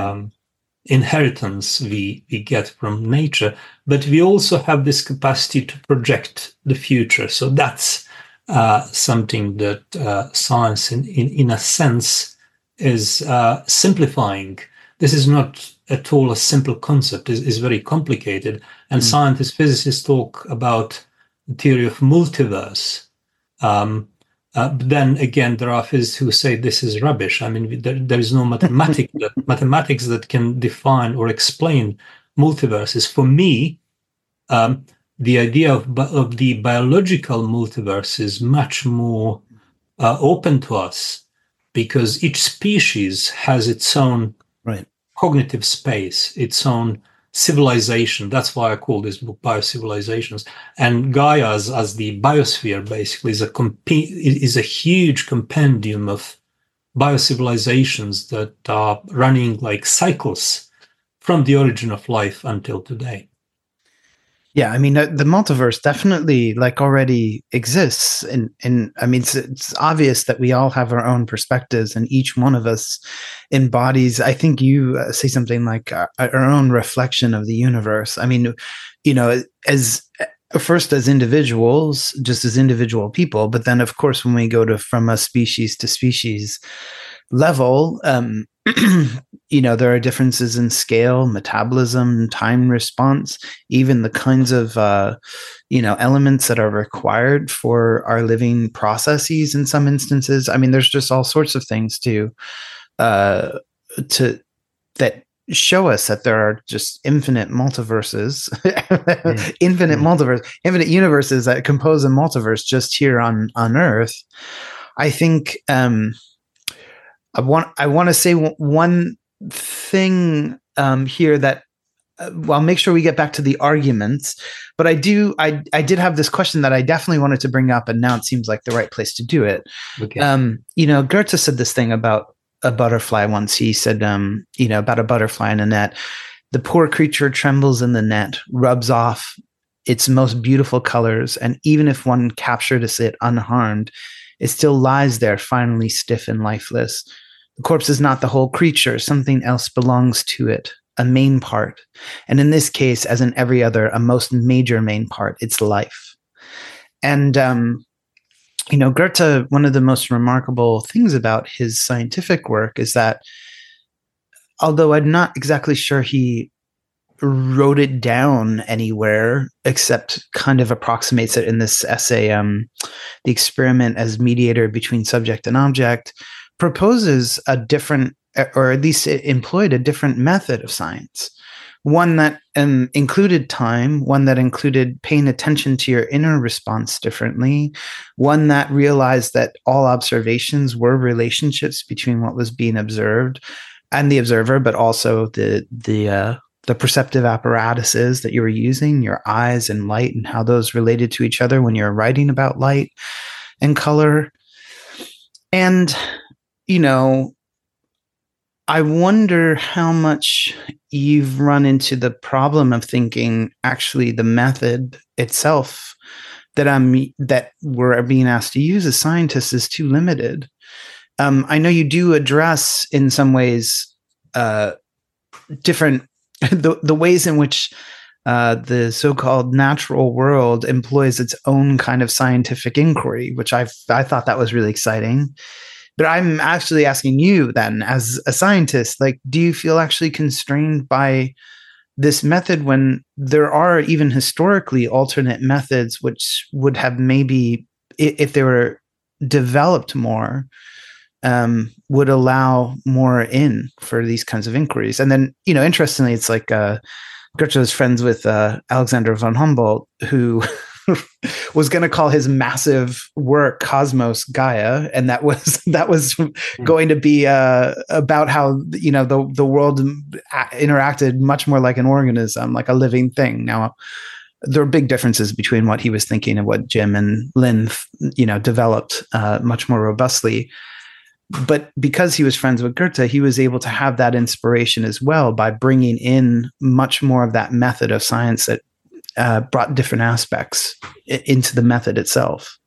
Speaker 2: inheritance we get from nature. But we also have this capacity to project the future. So that's something that science, in a sense, is simplifying. This is not at all a simple concept. It's very complicated. And scientists, physicists talk about the theory of multiverse. But then again, there are physicists who say this is rubbish. I mean, there is no mathematics that can define or explain multiverses. For me, the idea of the biological multiverse is much more open to us, because each species has its own cognitive space, its own civilization. That's why I call this book Biocivilizations. And Gaia, as the biosphere, basically is a huge compendium of biocivilizations that are running like cycles from the origin of life until today.
Speaker 1: Yeah, I mean, the multiverse definitely already exists. And I mean, it's obvious that we all have our own perspectives, and each one of us embodies, I think you say something like our own reflection of the universe. I mean, as individuals, just as individual people, but then of course, when we go from a species to species level, there are differences in scale, metabolism, time response, even the kinds of, elements that are required for our living processes in some instances. I mean, there's just all sorts of things that show us that there are just infinite multiverses, infinite universes that compose a multiverse just here on Earth. I think I want to say one thing here that I'll make sure we get back to the arguments, but I did have this question that I definitely wanted to bring up, and now it seems like the right place to do it. Okay. Goethe said this thing about a butterfly once. He said, about a butterfly in a net. The poor creature trembles in the net, rubs off its most beautiful colors, and even if one captured it unharmed, it still lies there, finally stiff and lifeless. The corpse is not the whole creature. Something else belongs to it, a main part. And in this case, as in every other, a most major main part, it's life. And, Goethe, one of the most remarkable things about his scientific work is that, although I'm not exactly sure he wrote it down anywhere except kind of approximates it in this essay, The Experiment as Mediator Between Subject and Object, proposes a different, or at least it employed a different method of science. One that included time, one that included paying attention to your inner response differently, one that realized that all observations were relationships between what was being observed and the observer, but also the perceptive apparatuses that you were using, your eyes and light, and how those related to each other when you're writing about light and color. And, I wonder how much you've run into the problem of thinking actually the method itself that we're being asked to use as scientists is too limited. I know you do address in some ways different the ways in which the so-called natural world employs its own kind of scientific inquiry, which I thought that was really exciting. But I'm actually asking you then, as a scientist, do you feel actually constrained by this method when there are even historically alternate methods which would have maybe, if they were developed more, would allow more in for these kinds of inquiries? And then, interestingly, it's like Goethe was friends with Alexander von Humboldt, who was going to call his massive work Cosmos Gaia, and that was going to be about how the world interacted much more like an organism, like a living thing. Now, there are big differences between what he was thinking and what Jim and Lynn, developed much more robustly. But because he was friends with Goethe, he was able to have that inspiration as well by bringing in much more of that method of science that brought different aspects into the method itself.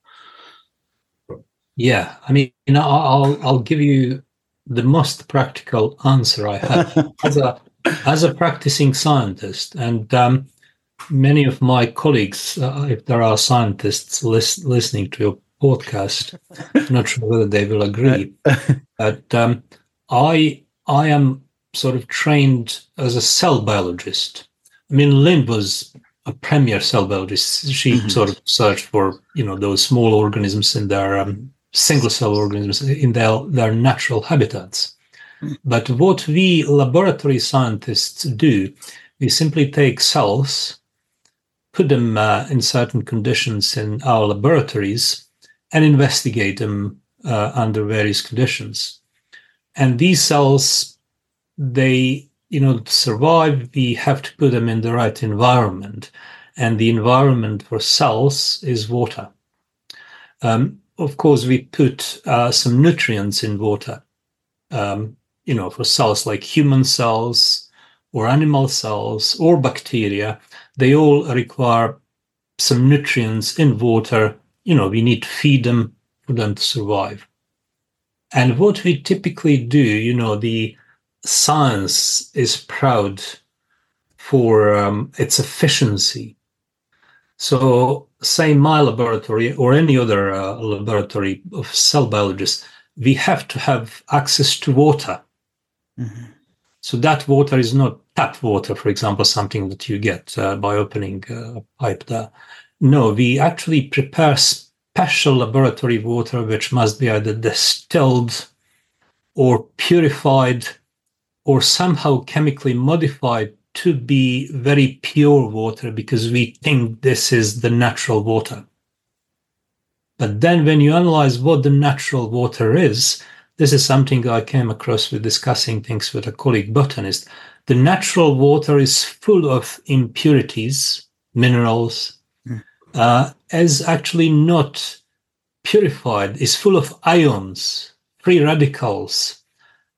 Speaker 2: Yeah, I mean, I'll give you the most practical answer I have as a practicing scientist, and many of my colleagues, if there are scientists listening to your podcast, I'm not sure whether they will agree, but I am sort of trained as a cell biologist. I mean, Lynn was a premier cell biologist. She sort of searched for, those small organisms in their single cell organisms in their natural habitats. But what we laboratory scientists do, we simply take cells, put them in certain conditions in our laboratories, and investigate them under various conditions. And these cells, they, to survive, we have to put them in the right environment. And the environment for cells is water. Of course, we put some nutrients in water, for cells like human cells or animal cells or bacteria. They all require some nutrients in water. We need to feed them for them to survive. And what we typically do, the science is proud for its efficiency. So say my laboratory or any other laboratory of cell biologists, we have to have access to water. Mm-hmm. So that water is not tap water, for example, something that you get by opening a pipe there. No, we actually prepare special laboratory water, which must be either distilled or purified or somehow chemically modified to be very pure water, because we think this is the natural water. But then when you analyze what the natural water is, this is something I came across with discussing things with a colleague botanist. The natural water is full of impurities, minerals, is actually not purified, is full of ions, free radicals,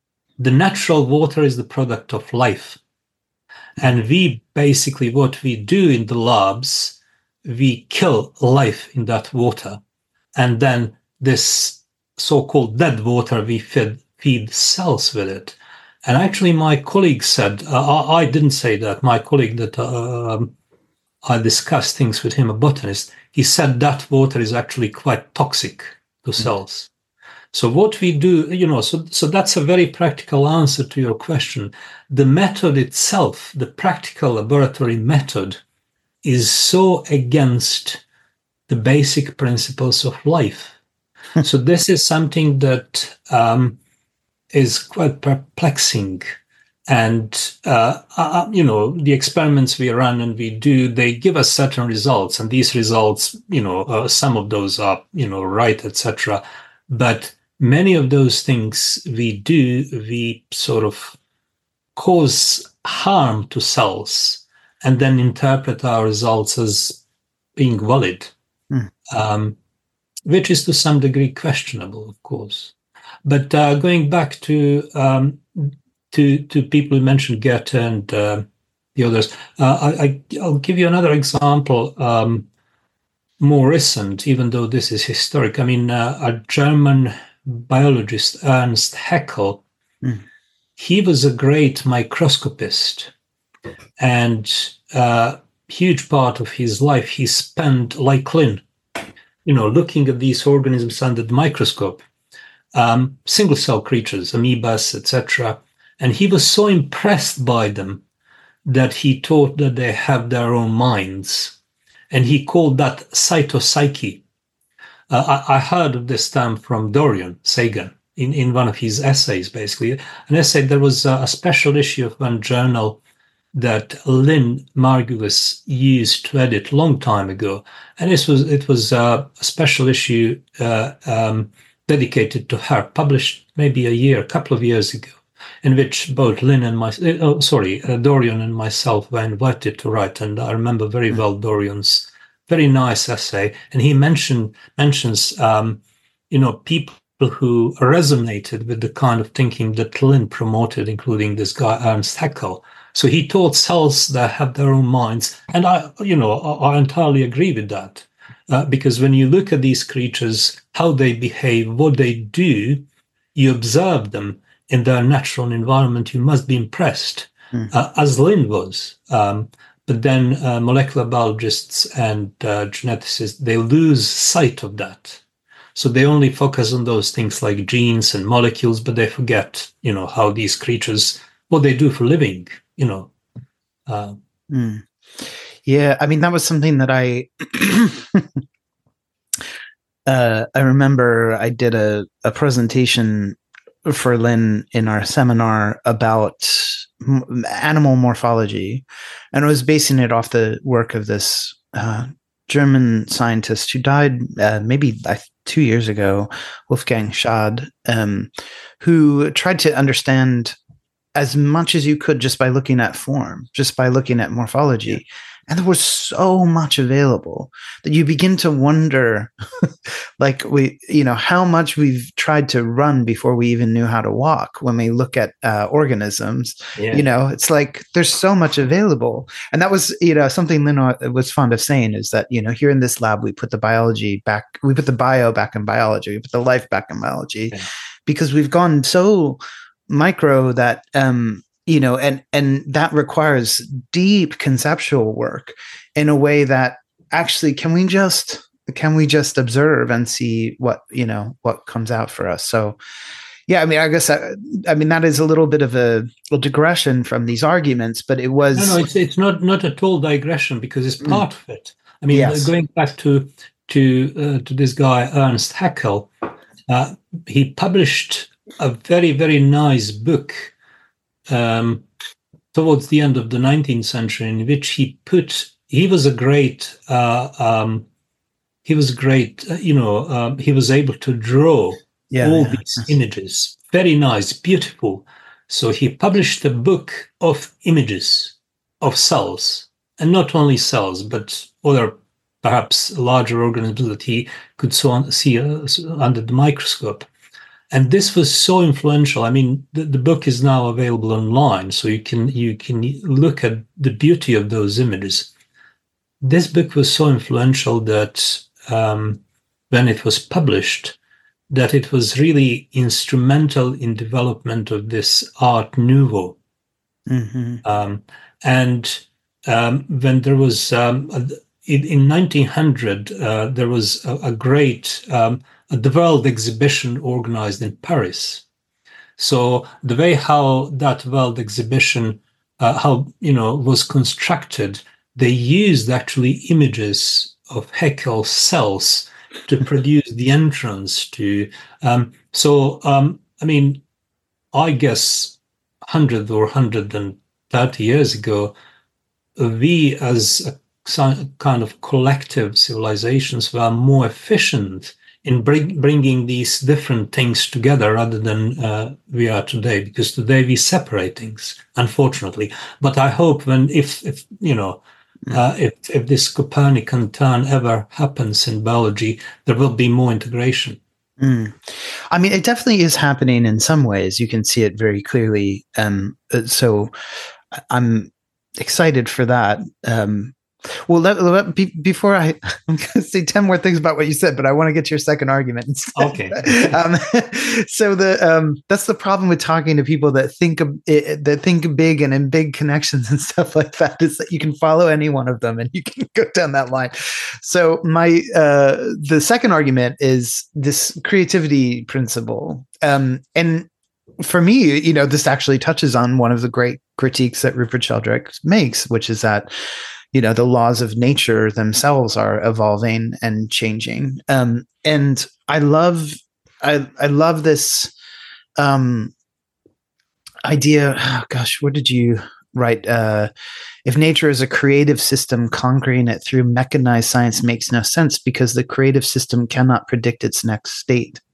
Speaker 2: the natural water is the product of life. And we basically, what we do in the labs, we kill life in that water. And then this so-called dead water, we feed cells with it. And actually, my colleague said, I didn't say that, my colleague that I discussed things with him, a botanist, he said that water is actually quite toxic to cells. So what we do, so that's a very practical answer to your question. The method itself, the practical laboratory method, is so against the basic principles of life. So this is something that is quite perplexing. And, the experiments we run and we do, they give us certain results. And these results, some of those are, right, etc. But many of those things we do, we sort of cause harm to cells and then interpret our results as being valid, which is to some degree questionable, of course. But going back to people who mentioned Goethe and the others, I'll give you another example, more recent, even though this is historic. I mean, a German biologist, Ernst Haeckel, he was a great microscopist, and huge part of his life he spent, like Lynn, looking at these organisms under the microscope, single cell creatures, amoebas, etc. And he was so impressed by them that he thought that they have their own minds, and he called that cytopsyche. I heard of this term from Dorian Sagan in one of his essays, basically. An essay, there was a special issue of one journal that Lynn Margulis used to edit a long time ago. And it was a special issue dedicated to her, published maybe a couple of years ago, in which both Dorian and myself were invited to write. And I remember very well Dorian's very nice essay, and he mentions people who resonated with the kind of thinking that Lynn promoted, including this guy Ernst Haeckel. So he taught cells that have their own minds, and I entirely agree with that, because when you look at these creatures, how they behave, what they do, you observe them in their natural environment, you must be impressed, as Lynn was. But then molecular biologists and geneticists, they lose sight of that. So they only focus on those things like genes and molecules, but they forget, how these creatures, what they do for living,
Speaker 1: Yeah, I mean, that was something that I remember I did a presentation for Lynn in our seminar about animal morphology, and I was basing it off the work of this German scientist who died maybe 2 years ago, Wolfgang Schad, who tried to understand as much as you could just by looking at form, just by looking at morphology. Yeah. And there was so much available that you begin to wonder, how much we've tried to run before we even knew how to walk. When we look at organisms, it's like there's so much available. And that was, something Lynn was fond of saying is that, here in this lab, we put the biology back, we put the bio back in biology, we put the life back in biology, because we've gone so micro that, and that requires deep conceptual work in a way that actually can we just observe and see what comes out for us. So yeah, I mean, I guess that is a little bit of a digression from these arguments, but it was
Speaker 2: it's not at all digression, because it's part of it. I mean, going back to this guy Ernst Haeckel, he published a very, very nice book towards the end of the 19th century, in which he was able to draw all these images. Very nice, beautiful. So he published a book of images of cells, and not only cells, but other perhaps larger organisms that he could see under the microscope. And this was so influential. I mean, the book is now available online, so you can look at the beauty of those images. This book was so influential that when it was published, that it was really instrumental in development of this Art Nouveau. And when there was in 1900, there was a great the World Exhibition organized in Paris. So the way how that World Exhibition was constructed, they used actually images of Haeckel cells to produce the entrance to. I mean, I guess 100 or 130 years ago, we as a kind of collective civilizations were more efficient in bringing these different things together rather than we are today, because today we separate things, unfortunately. But I hope if this Copernican turn ever happens in biology, there will be more integration.
Speaker 1: I mean, it definitely is happening in some ways. You can see it very clearly. So I'm excited for that. Well, before I'm going to say 10 more things about what you said, but I want to get to your second argument instead.
Speaker 2: Okay.
Speaker 1: So that's the problem with talking to people that think big and in big connections and stuff like that, is that you can follow any one of them and you can go down that line. So the second argument is this creativity principle. And for me, this actually touches on one of the great critiques that Rupert Sheldrake makes, which is that the laws of nature themselves are evolving and changing. And I love this idea. Oh gosh, what did you write? If nature is a creative system, conquering it through mechanized science makes no sense, because the creative system cannot predict its next state.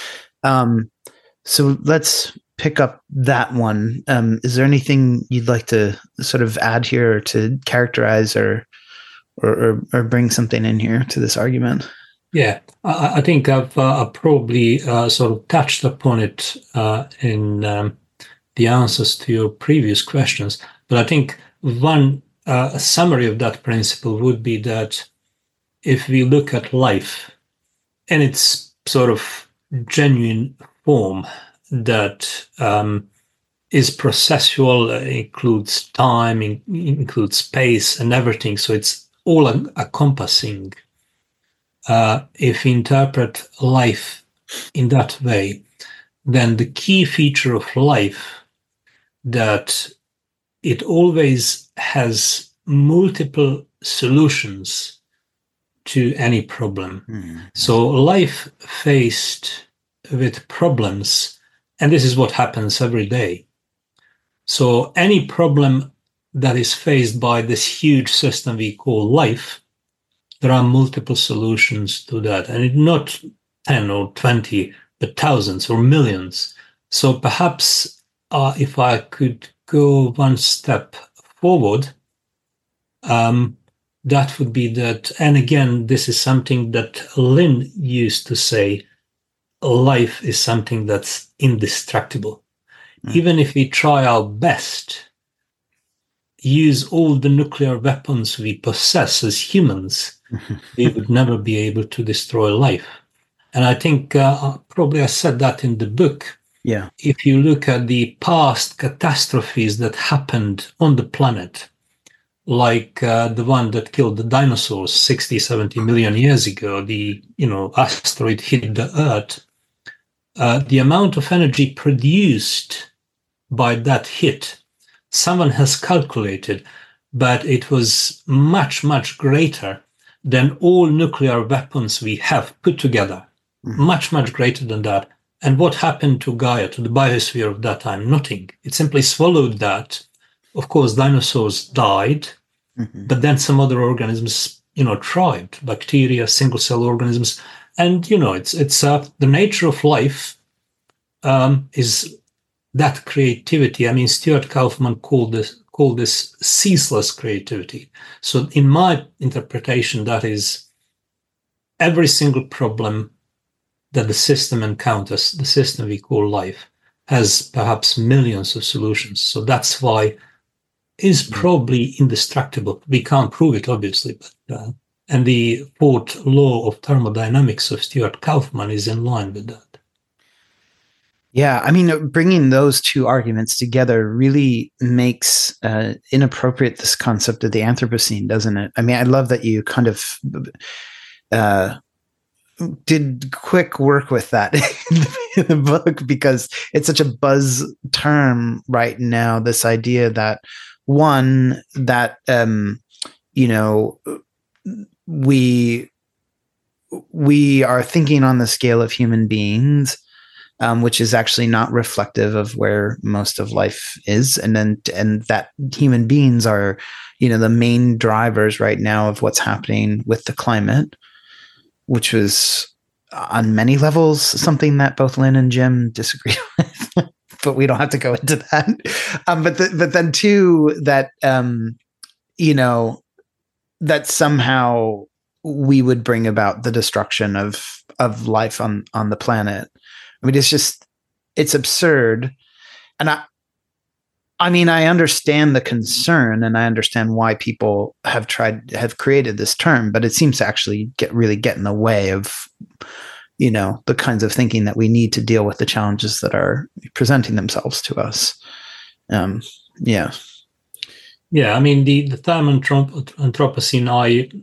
Speaker 1: So let's pick up that one. Is there anything you'd like to sort of add here, or to characterize or bring something in here to this argument?
Speaker 2: Yeah, I think I've probably sort of touched upon it in the answers to your previous questions. But I think one summary of that principle would be that if we look at life in its sort of genuine form, that is processual, includes time, includes space and everything. So it's all encompassing. If we interpret life in that way, then the key feature of life, that it always has multiple solutions to any problem. So life faced with problems, and this is what happens every day. So any problem that is faced by this huge system we call life, there are multiple solutions to that. And not 10 or 20, but thousands or millions. So perhaps if I could go one step forward, that would be that, and again, this is something that Lynn used to say, life is something that's indestructible. Even if we try our best, use all the nuclear weapons we possess as humans, we would never be able to destroy life. And I think probably I said that in the book.
Speaker 1: Yeah.
Speaker 2: If you look at the past catastrophes that happened on the planet, like the one that killed the dinosaurs 60, 70 million years ago, the asteroid hit the Earth, the amount of energy produced by that hit, someone has calculated, but it was much, much greater than all nuclear weapons we have put together. Much, much greater than that. And what happened to Gaia, to the biosphere of that time? Nothing. It simply swallowed that. Of course, dinosaurs died, but then some other organisms, thrived, bacteria, single-cell organisms. And, it's the nature of life is that creativity. I mean, Stuart Kaufman called this ceaseless creativity. So in my interpretation, that is every single problem that the system encounters, the system we call life, has perhaps millions of solutions. So that's why is probably indestructible. We can't prove it, obviously, but and the fourth law of thermodynamics of Stuart Kauffman is in line with that.
Speaker 1: Yeah, I mean, bringing those two arguments together really makes inappropriate this concept of the Anthropocene, doesn't it? I mean, I love that you kind of did quick work with that in the book, because it's such a buzz term right now. This idea that one, that we are thinking on the scale of human beings, which is actually not reflective of where most of life is, and that human beings are, the main drivers right now of what's happening with the climate, which was on many levels something that both Lynn and Jim disagreed with, but we don't have to go into that. But then too, that that somehow we would bring about the destruction of life on the planet. I mean, it's absurd. And I mean, I understand the concern, and I understand why people have created this term, but it seems to actually get in the way of, the kinds of thinking that we need to deal with the challenges that are presenting themselves to us. Yeah.
Speaker 2: Yeah. I mean, the term Anthropocene,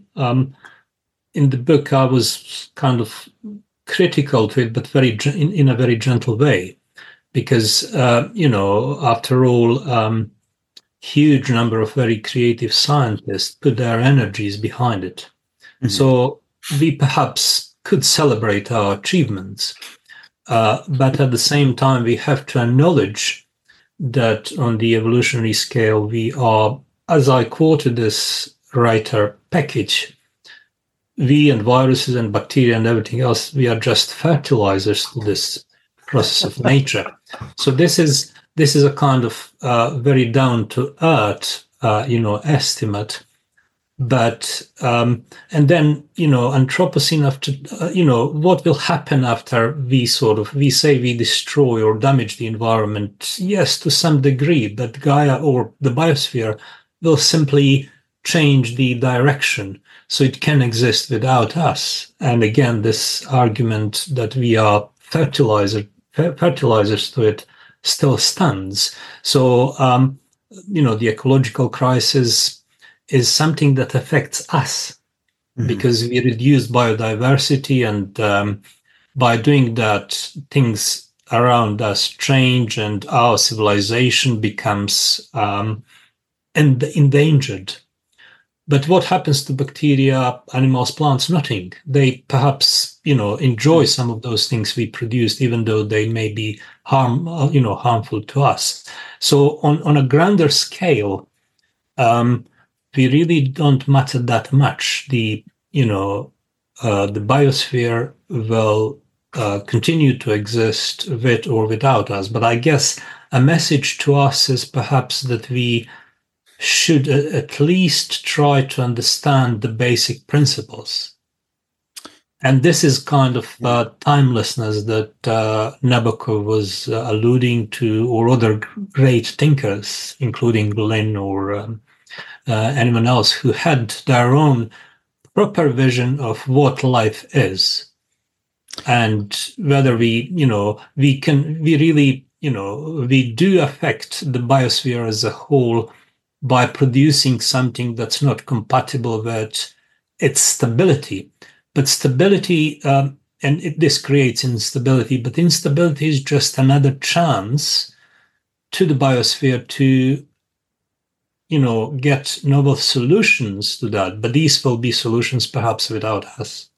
Speaker 2: in the book, I was kind of critical to it, but in a very gentle way, because after all, huge number of very creative scientists put their energies behind it. Mm-hmm. So we perhaps could celebrate our achievements, but at the same time, we have to acknowledge that on the evolutionary scale, we are, as I quoted this writer, package. We and viruses and bacteria and everything else, we are just fertilizers to this process of nature. So this is a kind of very down to earth, estimate. But and then Anthropocene, after what will happen after we say we destroy or damage the environment? Yes, to some degree, but Gaia or the biosphere will simply change the direction, so it can exist without us. And again, this argument that we are fertilizers to it still stands. So, the ecological crisis is something that affects us, mm-hmm. because we reduce biodiversity, and by doing that, things around us change, and our civilization becomes endangered. But what happens to bacteria, animals, plants? Nothing. They perhaps, enjoy some of those things we produced, even though they may be harmful to us. So on a grander scale, we really don't matter that much. The biosphere will continue to exist with or without us. But I guess a message to us is perhaps that we should at least try to understand the basic principles. And this is kind of timelessness that Nabokov was alluding to, or other great thinkers, including Lynn or anyone else who had their own proper vision of what life is. And whether we do affect the biosphere as a whole by producing something that's not compatible with its stability. But stability, this creates instability, but instability is just another chance to the biosphere to, get novel solutions to that. But these will be solutions perhaps without us.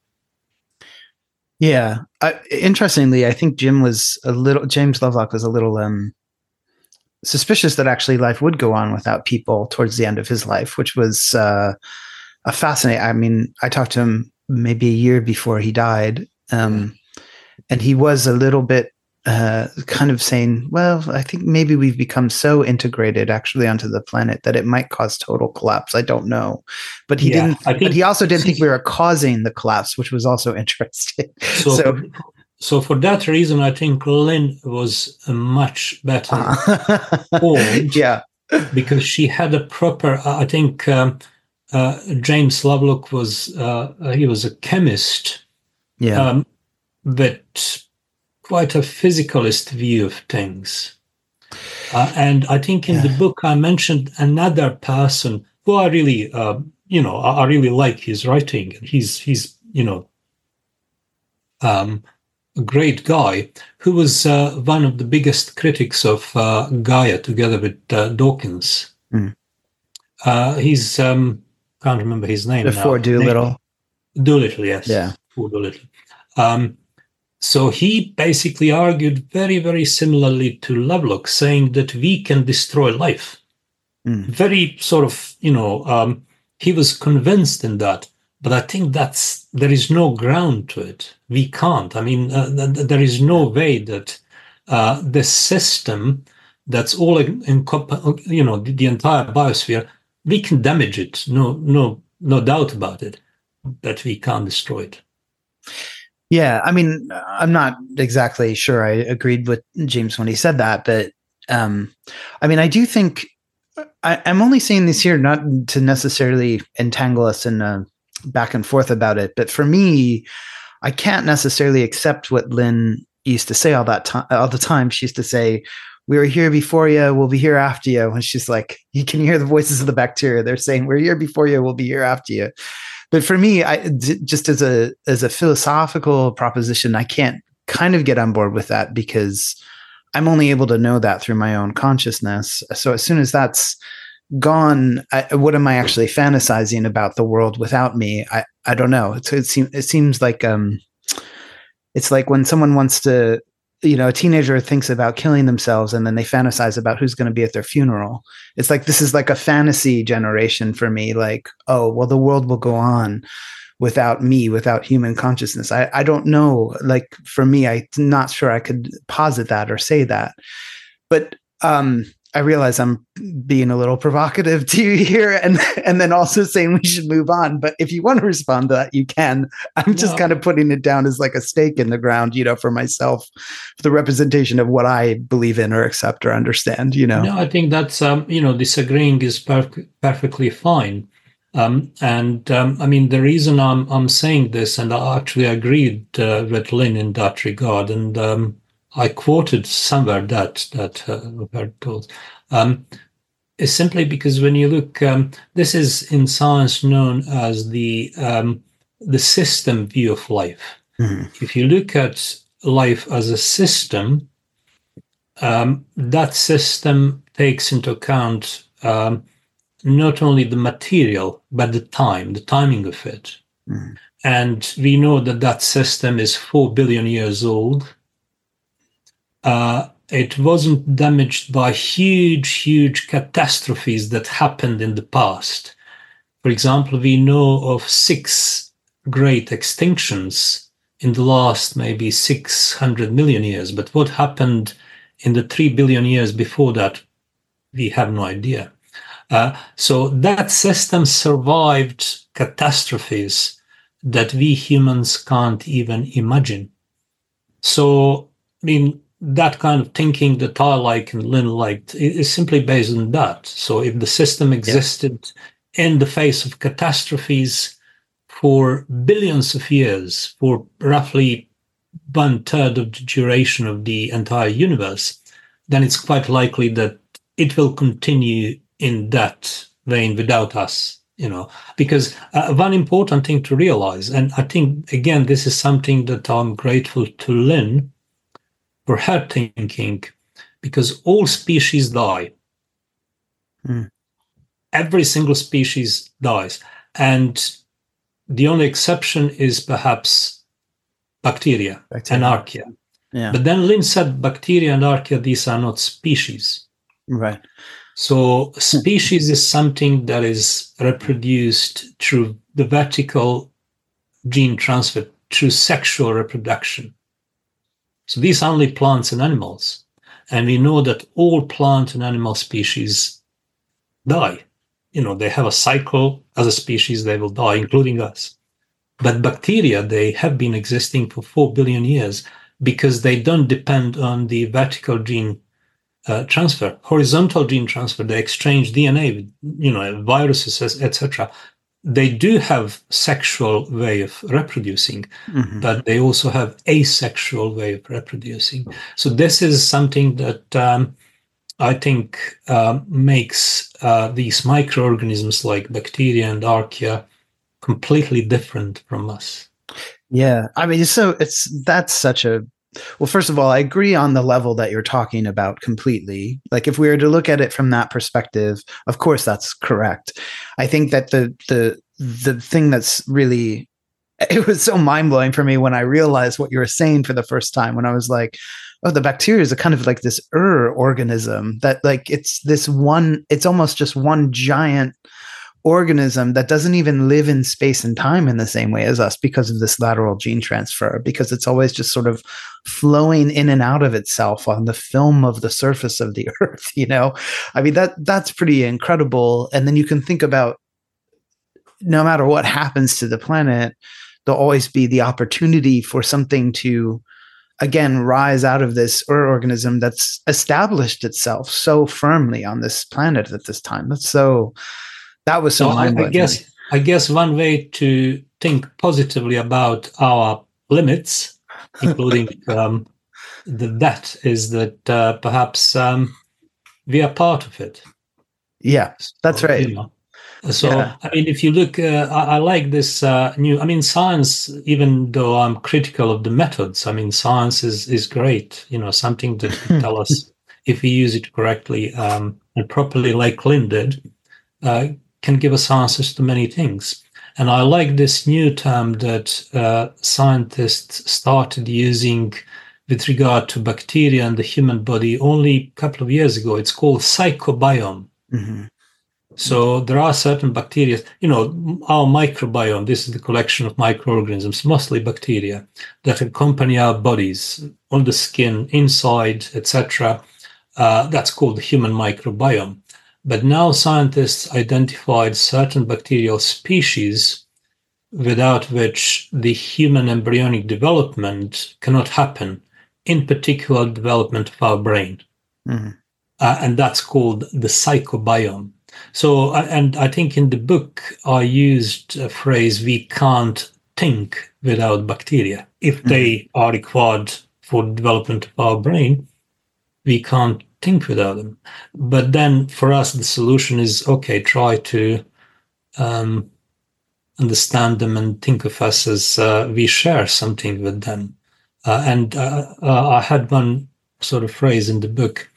Speaker 1: Yeah. Interestingly, I think James Lovelock was a little suspicious that actually life would go on without people towards the end of his life, which was a fascinating. I mean, I talked to him maybe a year before he died, and he was a little bit kind of saying, well, I think maybe we've become so integrated actually onto the planet that it might cause total collapse. I don't know. But he also didn't think we were causing the collapse, which was also interesting.
Speaker 2: So So for that reason, I think Lynn was a much better formed,
Speaker 1: Yeah.
Speaker 2: because she had a proper. I think James Lovelock was he was a chemist,
Speaker 1: Yeah.
Speaker 2: but quite a physicalist view of things. And I think in the
Speaker 1: Yeah.
Speaker 2: book I mentioned another person who I really, I really like his writing. He's um, a great guy who was one of the biggest critics of Gaia, together with Dawkins.
Speaker 1: Mm.
Speaker 2: He's can't remember his name
Speaker 1: Before
Speaker 2: now.
Speaker 1: Doolittle.
Speaker 2: Doolittle, yes,
Speaker 1: Yeah.
Speaker 2: for Doolittle. So he basically argued very, very similarly to Lovelock, saying that we can destroy life.
Speaker 1: Mm.
Speaker 2: Very sort of, he was convinced in that. But I think there is no ground to it. We can't. I mean, there is no way that the system that's all the entire biosphere, we can damage it. No doubt about it. But we can't destroy it.
Speaker 1: Yeah, I mean, I'm not exactly sure I agreed with James when he said that, but I mean, I do think I'm only saying this here not to necessarily entangle us in a back and forth about it, but for me, I can't necessarily accept what Lynn used to say all the time. She used to say, "We were here before you, we'll be here after you," and she's like, "You can hear the voices of the bacteria. They're saying we're here before you, we'll be here after you." But for me, just as a philosophical proposition, I can't kind of get on board with that because I'm only able to know that through my own consciousness. So as soon as that's gone, what am I actually fantasizing about the world without me? I don't know. It seems like it's like when someone wants to, a teenager thinks about killing themselves and then they fantasize about who's going to be at their funeral. It's like, this is like a fantasy generation for me. Like, oh, well, the world will go on without me, without human consciousness. I don't know. Like for me, I'm not sure I could posit that or say that, but, I realize I'm being a little provocative to you here and then also saying we should move on. But if you want to respond to that, you can. I'm just kind of putting it down as like a stake in the ground, for myself, for the representation of what I believe in or accept or understand,
Speaker 2: No, I think that's, disagreeing is perfectly fine. I mean, the reason I'm saying this, and I actually agreed with Lynn in that regard, and I quoted somewhere that Rupert told, is simply because when you look, this is in science known as the system view of life.
Speaker 1: Mm-hmm.
Speaker 2: If you look at life as a system, that system takes into account not only the material, but the timing of it.
Speaker 1: Mm-hmm.
Speaker 2: And we know that system is 4 billion years old. It wasn't damaged by huge catastrophes that happened in the past. For example, we know of 6 great extinctions in the last maybe 600 million years. But what happened in the 3 billion years before that, we have no idea. So that system survived catastrophes that we humans can't even imagine. So, I mean, that kind of thinking that I like and Lynn liked is simply based on that. So if the system existed in the face of catastrophes for billions of years, for roughly 1/3 of the duration of the entire universe, then it's quite likely that it will continue in that vein without us, because one important thing to realize, and I think, again, this is something that I'm grateful to Lynn for her thinking, because all species die.
Speaker 1: Mm.
Speaker 2: Every single species dies. And the only exception is perhaps bacteria. And archaea.
Speaker 1: Yeah.
Speaker 2: But then Lynn said bacteria and archaea, these are not species.
Speaker 1: Right.
Speaker 2: So species is something that is reproduced through the vertical gene transfer, through sexual reproduction. So these are only plants and animals. And we know that all plant and animal species die. They have a cycle. As a species, they will die, including us. But bacteria, they have been existing for 4 billion years. because they don't depend on the vertical gene transfer. Horizontal gene transfer, they exchange DNA with, viruses, etc. They do have sexual way of reproducing, but they also have asexual way of reproducing. So this is something that I think makes these microorganisms like bacteria and archaea completely different from us.
Speaker 1: Yeah, I mean, that's such a, well, first of all, I agree on the level that you're talking about completely. Like, if we were to look at it from that perspective, of course, that's correct. I think that the thing that's really, it was so mind blowing for me when I realized what you were saying for the first time, when I was like, oh, the bacteria is a kind of like this organism that, like, it's almost just one giant organism that doesn't even live in space and time in the same way as us because of this lateral gene transfer, because it's always just sort of flowing in and out of itself on the film of the surface of the earth. I mean, that's pretty incredible. And then you can think about, no matter what happens to the planet, there'll always be the opportunity for something to, again, rise out of this organism that's established itself so firmly on this planet at this time. That was so mind-blowing.
Speaker 2: I guess one way to think positively about our limits, including that, is that perhaps we are part of it.
Speaker 1: Yeah, that's right.
Speaker 2: So, yeah. I mean, if you look, I like this science, even though I'm critical of the methods, I mean, science is great, something that can tell us, if we use it correctly and properly, like Lynn did, can give us answers to many things. And I like this new term that scientists started using with regard to bacteria and the human body only a couple of years ago. It's called psychobiome. Mm-hmm. So there are certain bacteria, our microbiome, this is the collection of microorganisms, mostly bacteria, that accompany our bodies on the skin, inside, etc. That's called the human microbiome. But now scientists identified certain bacterial species without which the human embryonic development cannot happen, in particular development of our brain. Mm-hmm. And that's called the psychobiome. So, and I think in the book, I used a phrase, we can't think without bacteria. If they are required for the development of our brain, we can't think without them. But then for us, the solution is, okay, try to understand them and think of us as we share something with them. And I had one sort of phrase in the book,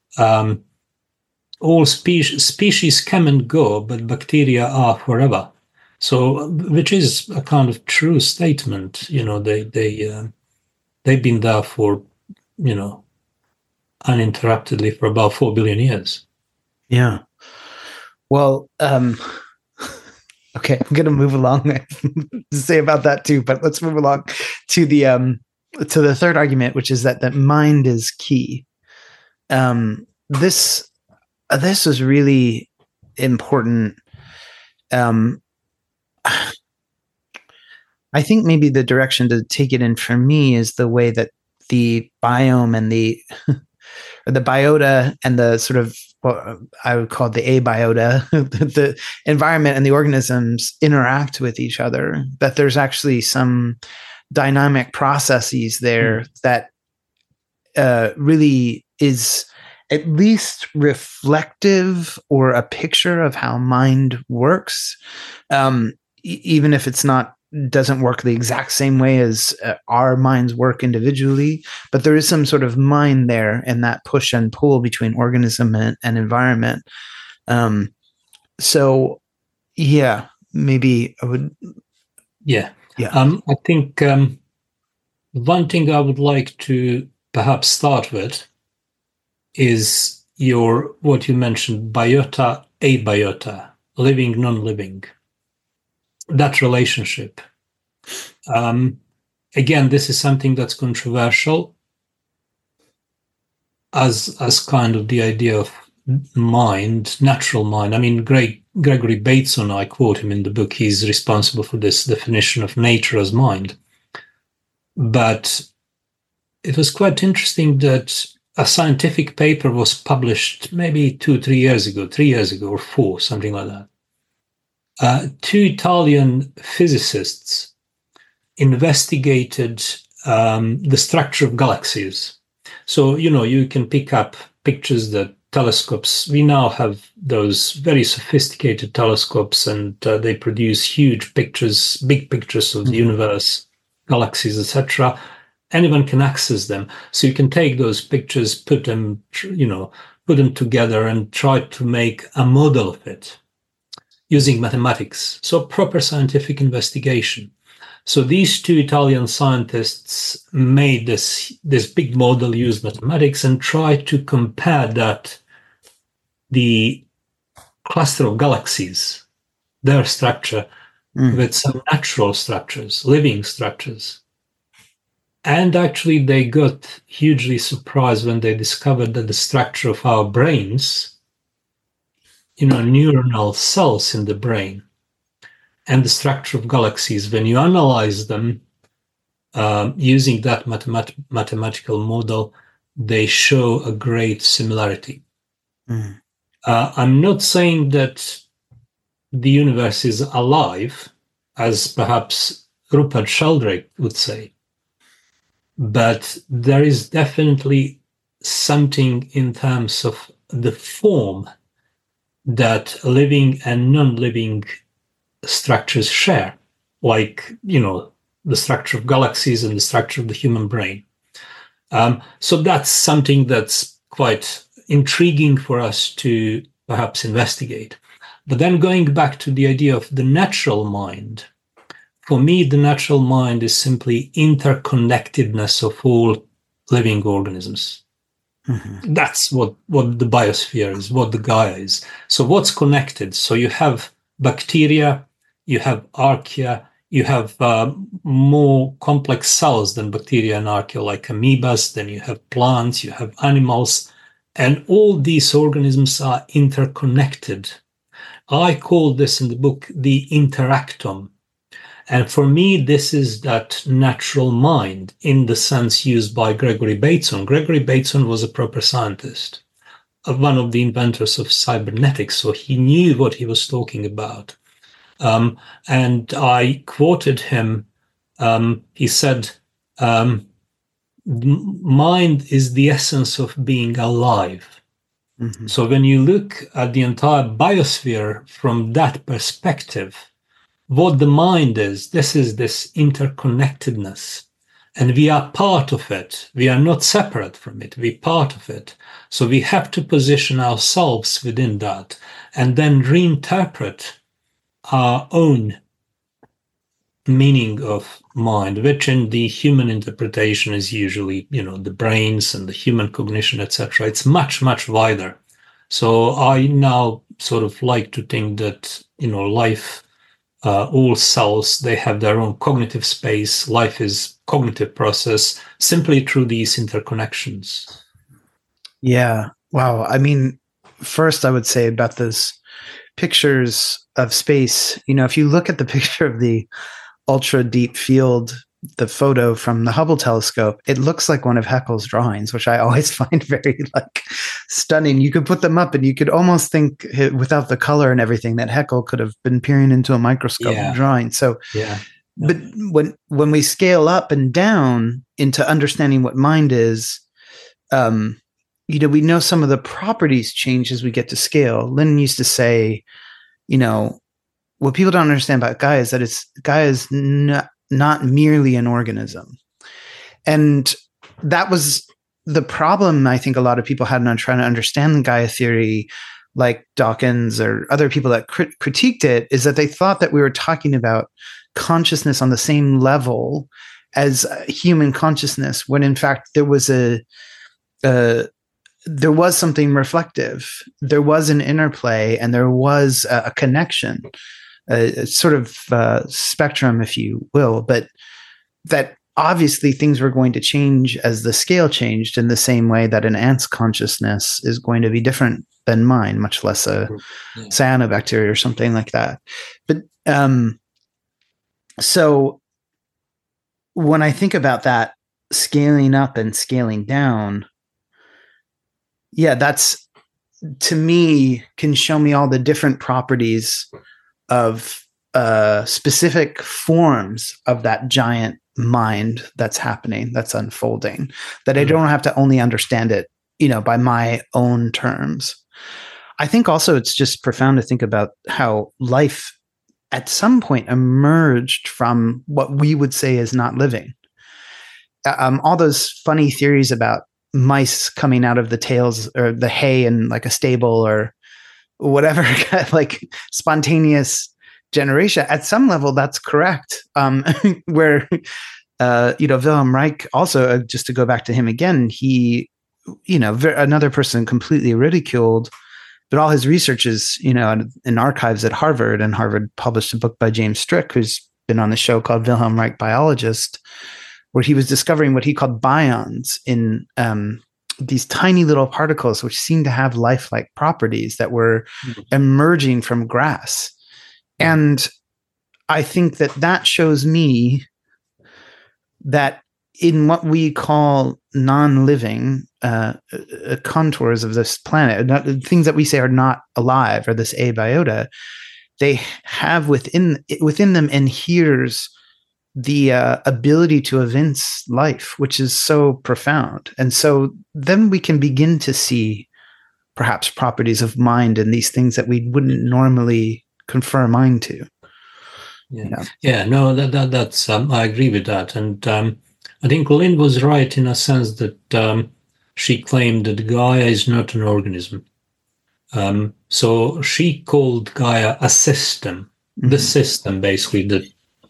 Speaker 2: all species come and go, but bacteria are forever. So, which is a kind of true statement. They've been there for, uninterruptedly for about 4 billion years.
Speaker 1: Yeah. Well, okay, I'm going to move along to say about that too, but let's move along to the third argument, which is that mind is key. This is really important. I think maybe the direction to take it in for me is the way that the biome and the biota and the sort of what I would call the abiota, the environment and the organisms interact with each other, that there's actually some dynamic processes there that really is at least reflective or a picture of how mind works, even if it's doesn't work the exact same way as our minds work individually, but there is some sort of mind there and that push and pull between organism and environment. So yeah, maybe I would.
Speaker 2: Yeah. I think one thing I would like to perhaps start with is what you mentioned, biota, abiota, living, non-living. That relationship. Again, this is something that's controversial as kind of the idea of mind, natural mind. I mean, Gregory Bateson, I quote him in the book, he's responsible for this definition of nature as mind. But it was quite interesting that a scientific paper was published maybe 3 years ago, or 4, something like that. 2 Italian physicists investigated the structure of galaxies. So, you can pick up pictures that telescopes, we now have those very sophisticated telescopes, and they produce huge pictures, big pictures of the universe, galaxies, etc. Anyone can access them. So you can take those pictures, put them together and try to make a model of it using mathematics. So proper scientific investigation. So these 2 Italian scientists made this big model, used mathematics, and tried to compare that, the cluster of galaxies, their structure, with some natural structures, living structures. And actually, they got hugely surprised when they discovered that the structure of our brains, neuronal cells in the brain, and the structure of galaxies, when you analyze them using that mathematical model, they show a great similarity. I'm not saying that the universe is alive, as perhaps Rupert Sheldrake would say, but there is definitely something in terms of the form that living and non-living structures share, like, the structure of galaxies and the structure of the human brain. So that's something that's quite intriguing for us to perhaps investigate. But then going back to the idea of the natural mind, for me, the natural mind is simply interconnectedness of all living organisms. That's what the biosphere is, what the Gaia is. So what's connected? So you have bacteria, you have archaea, you have more complex cells than bacteria and archaea, like amoebas, then you have plants, you have animals, and all these organisms are interconnected. I call this in the book the interactome. And for me, this is that natural mind in the sense used by Gregory Bateson. Gregory Bateson was a proper scientist, one of the inventors of cybernetics, so he knew what he was talking about. And I quoted him. He said, mind is the essence of being alive. So when you look at the entire biosphere from that perspective, what the mind is, this is this interconnectedness. And we are part of it. We are not separate from it. We're part of it. So we have to position ourselves within that and then reinterpret our own meaning of mind, which in the human interpretation is usually, the brains and the human cognition, etc. It's much, much wider. So I now sort of like to think that, life, all cells, they have their own cognitive space. Life is cognitive process simply through these interconnections.
Speaker 1: Yeah. Wow. I mean, first I would say about those pictures of space, if you look at the picture of the ultra deep field, the photo from the Hubble telescope, it looks like one of Haeckel's drawings, which I always find very stunning. You could put them up and you could almost think, without the color and everything, that Haeckel could have been peering into a microscope and drawing. So, but when we scale up and down into understanding what mind is, we know some of the properties change as we get to scale. Lynn used to say, what people don't understand about Gaia is that Gaia is not merely an organism. And that was the problem I think a lot of people had on trying to understand the Gaia theory, like Dawkins or other people that critiqued it, is that they thought that we were talking about consciousness on the same level as human consciousness, when in fact there was something reflective. There was an interplay and there was a connection, a sort of spectrum, if you will, but that obviously things were going to change as the scale changed, in the same way that an ant's consciousness is going to be different than mine, much less a cyanobacteria or something like that. But so when I think about that, scaling up and scaling down, yeah, that's, to me, can show me all the different properties of specific forms of that giant mind that's happening, that's unfolding, that I don't have to only understand it, by my own terms. I think also it's just profound to think about how life at some point emerged from what we would say is not living. All those funny theories about mice coming out of the tails or the hay in like a stable or whatever, like spontaneous generation. At some level, that's correct. Where, Wilhelm Reich also, just to go back to him again, he, another person completely ridiculed, but all his research is, in archives at Harvard, and Harvard published a book by James Strick, who's been on the show, called Wilhelm Reich Biologist, where he was discovering what he called bions in these tiny little particles, which seemed to have lifelike properties that were emerging from grass. And I think that shows me that in what we call non-living contours of this planet, things that we say are not alive, or this abiota, they have within them adheres the ability to evince life, which is so profound. And so then we can begin to see perhaps properties of mind in these things that we wouldn't normally confer mind to.
Speaker 2: That's I agree with that. And I think Lynn was right in a sense that she claimed that Gaia is not an organism. So she called Gaia a system, the system basically that,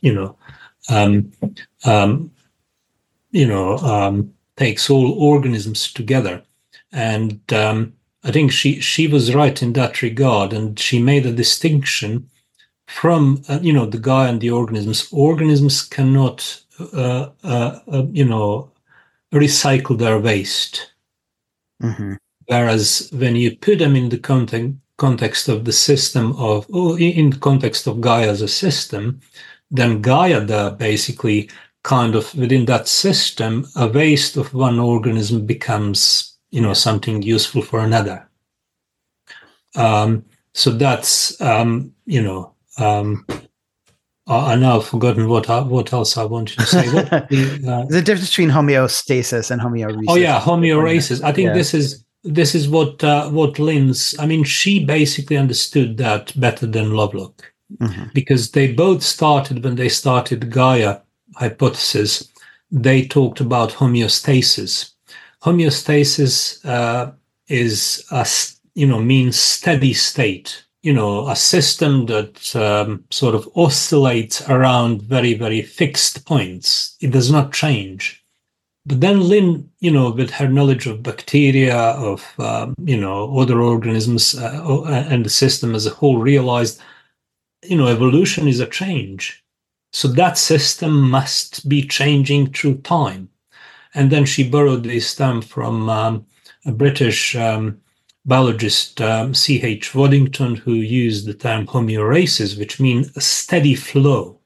Speaker 2: takes all organisms together. And I think she was right in that regard, and she made a distinction from the Gaia and the organisms. Organisms cannot recycle their waste, whereas when you put them in the context of the system in the context of Gaia as a system, then Gaia basically kind of within that system, a waste of one organism becomes, something useful for another. So that's, I now have forgotten what else I wanted to say.
Speaker 1: The difference between homeostasis and homeoresis.
Speaker 2: Oh yeah, homeoresis. I think this is what Lynn's. I mean, she basically understood that better than Lovelock, because they both started when they started Gaia hypothesis. They talked about homeostasis. Homeostasis is means steady state. A system that sort of oscillates around very, very fixed points. It does not change. But then Lynn, with her knowledge of bacteria, of, other organisms and the system as a whole, realized, evolution is a change. So that system must be changing through time. And then she borrowed this term from a British biologist, C.H. Waddington, who used the term homeoresis, which means a steady flow.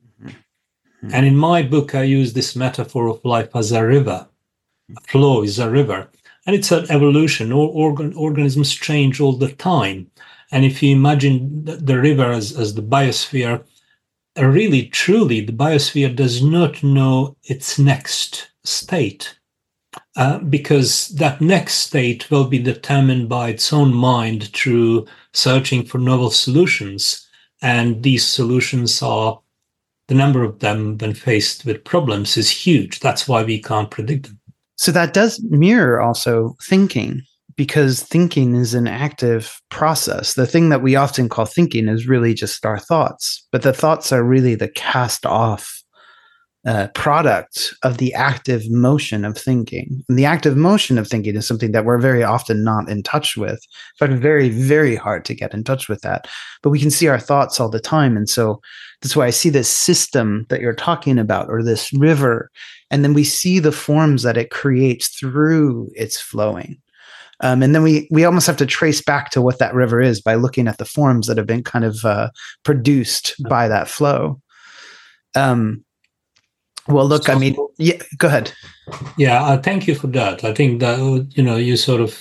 Speaker 2: And in my book, I use this metaphor of life as a river. A flow is a river. And it's an evolution. All organisms change all the time. And if you imagine the river as the biosphere, really, truly, the biosphere does not know its next state. Because that next state will be determined by its own mind through searching for novel solutions. And these solutions are, the number of them when faced with problems is huge. That's why we can't predict them.
Speaker 1: So that does mirror also thinking, because thinking is an active process. The thing that we often call thinking is really just our thoughts, but the thoughts are really the cast off product of the active motion of thinking. And the active motion of thinking is something that we're very often not in touch with, but very, very hard to get in touch with that. But we can see our thoughts all the time. And so that's why I see this system that you're talking about, or this river, and then we see the forms that it creates through its flowing. And then we almost have to trace back to what that river is by looking at the forms that have been kind of produced by that flow. Well, look, I
Speaker 2: So,
Speaker 1: mean, yeah, go ahead.
Speaker 2: yeah, thank you for that. I think that, you sort of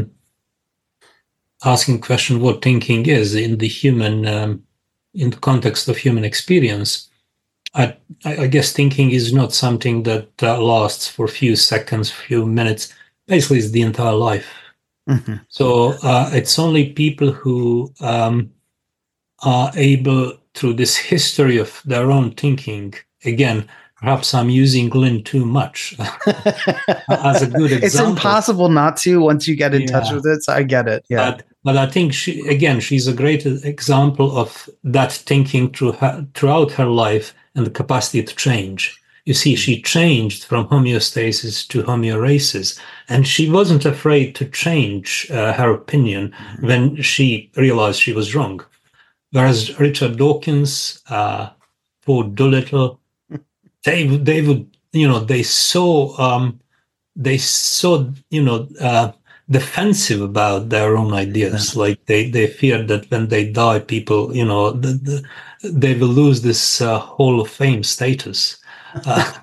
Speaker 2: asking question what thinking is in the human, in the context of human experience. I, I guess thinking is not something that lasts for a few seconds, few minutes. Basically, it's the entire life.
Speaker 1: Hmm.
Speaker 2: So it's only people who are able, through this history of their own thinking, again, perhaps I'm using Lynn too much as a good
Speaker 1: It's
Speaker 2: example.
Speaker 1: impossible not to once you get in touch
Speaker 2: Yeah,
Speaker 1: with it. So I get it. Yeah.
Speaker 2: but I think she's a great example of that thinking throughout her life and the capacity to change. You see, she changed from homeostasis to homeorasis, and she wasn't afraid to change her opinion
Speaker 1: Mhm.
Speaker 2: when she realized she was wrong. Whereas Richard Dawkins, Paul Doolittle, they would, they so defensive about their own
Speaker 1: Yeah.
Speaker 2: ideas. Like they feared that when they die, people, they will lose this Hall of Fame status. Uh,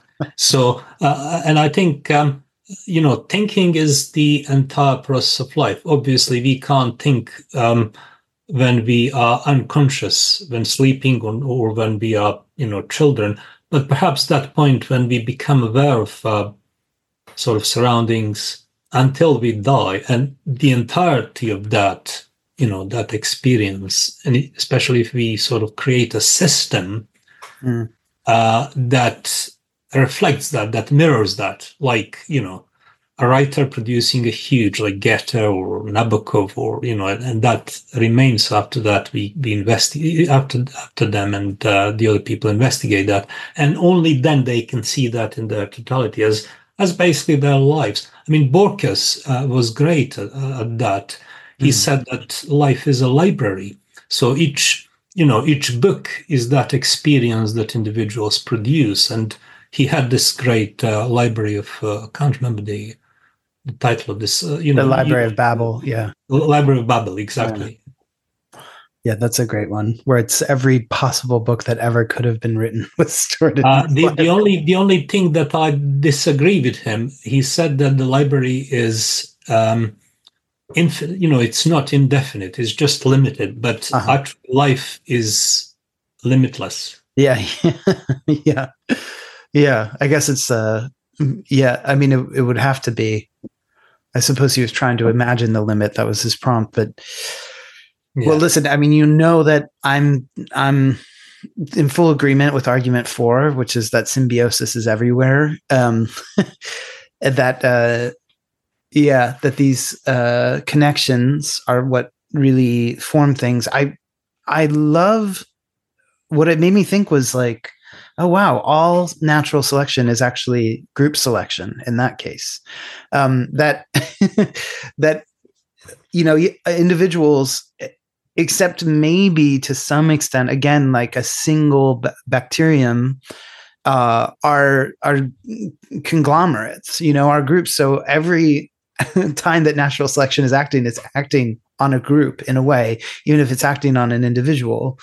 Speaker 2: and I think thinking is the entire process of life. Obviously, we can't think when we are unconscious, when sleeping, or when we are, children. But perhaps that point when we become aware of sort of surroundings until we die, and the entirety of that, that experience, and especially if we sort of create a system
Speaker 1: Mm.
Speaker 2: that reflects that mirrors that, like, a writer producing a huge like Goethe or Nabokov, or and that remains after that. We investigate after them, and the other people investigate that, and only then they can see that in their totality as basically their lives. I mean, Borges was great at that. He
Speaker 1: Mm.
Speaker 2: said that life is a library, so each book is that experience that individuals produce, and he had this great library of I can't remember the title of this.
Speaker 1: The Library of Babel. Yeah.
Speaker 2: Library of Babel,
Speaker 1: Yeah.
Speaker 2: exactly.
Speaker 1: Yeah, that's a great one where it's every possible book that ever could have been written was stored in this
Speaker 2: The
Speaker 1: library.
Speaker 2: only thing that I disagree with him, he said that the library is infinite. It's not indefinite; it's just limited. But
Speaker 1: Uh-huh.
Speaker 2: actually, life is limitless.
Speaker 1: Yeah. Yeah. Yeah. I guess it's yeah, I mean it would have to be. I suppose he was trying to imagine the limit. That was his prompt, but well,
Speaker 2: Yeah.
Speaker 1: listen, I mean, that I'm in full agreement with argument 4, which is that symbiosis is everywhere. That yeah, that these connections are what really form things. I love what it made me think was like, oh wow, all natural selection is actually group selection in that case. That that individuals, except maybe to some extent, again, like a single bacterium, are conglomerates. Our groups. So every time that natural selection is acting, it's acting on a group in a way, even if it's acting on an individual.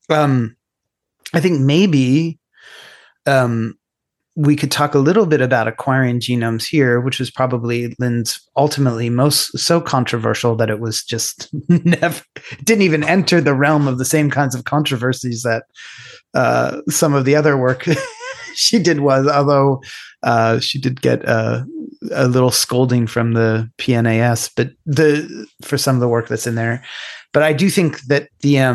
Speaker 1: I think maybe um, we could talk a little bit about acquiring genomes here, which was probably Lynn's ultimately most so controversial that it was just never didn't even enter the realm of the same kinds of controversies that some of the other work she did was, although she did get a little scolding from the PNAS, but for some of the work that's in there. But I do think that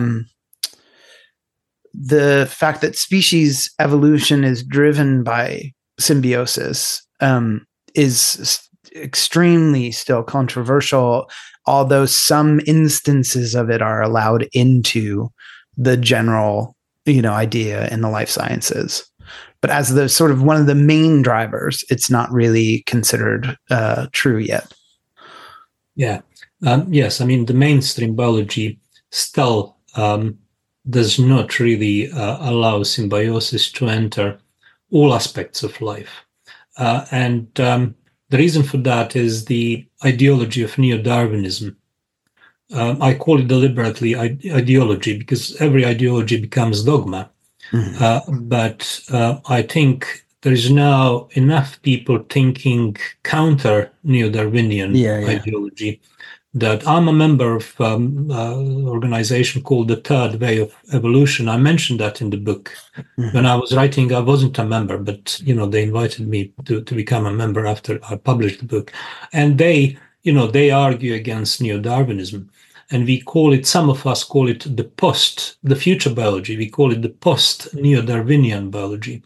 Speaker 1: the fact that species evolution is driven by symbiosis is extremely still controversial, although some instances of it are allowed into the general idea in the life sciences. But as the sort of one of the main drivers, it's not really considered true yet.
Speaker 2: Yeah. Yes. I mean, the mainstream biology still does not really allow symbiosis to enter all aspects of life. And the reason for that is the ideology of neo-Darwinism. I call it deliberately ideology because every ideology becomes dogma.
Speaker 1: Mm-hmm.
Speaker 2: But I think there is now enough people thinking counter neo-Darwinian ideology that I'm a member of an organization called the Third Way of Evolution. I mentioned that in the book. When I was writing, I wasn't a member, but they invited me to become a member after I published the book. And they argue against neo-Darwinism. And we call it, some of us call it the future biology. We call it the post-neo-Darwinian biology.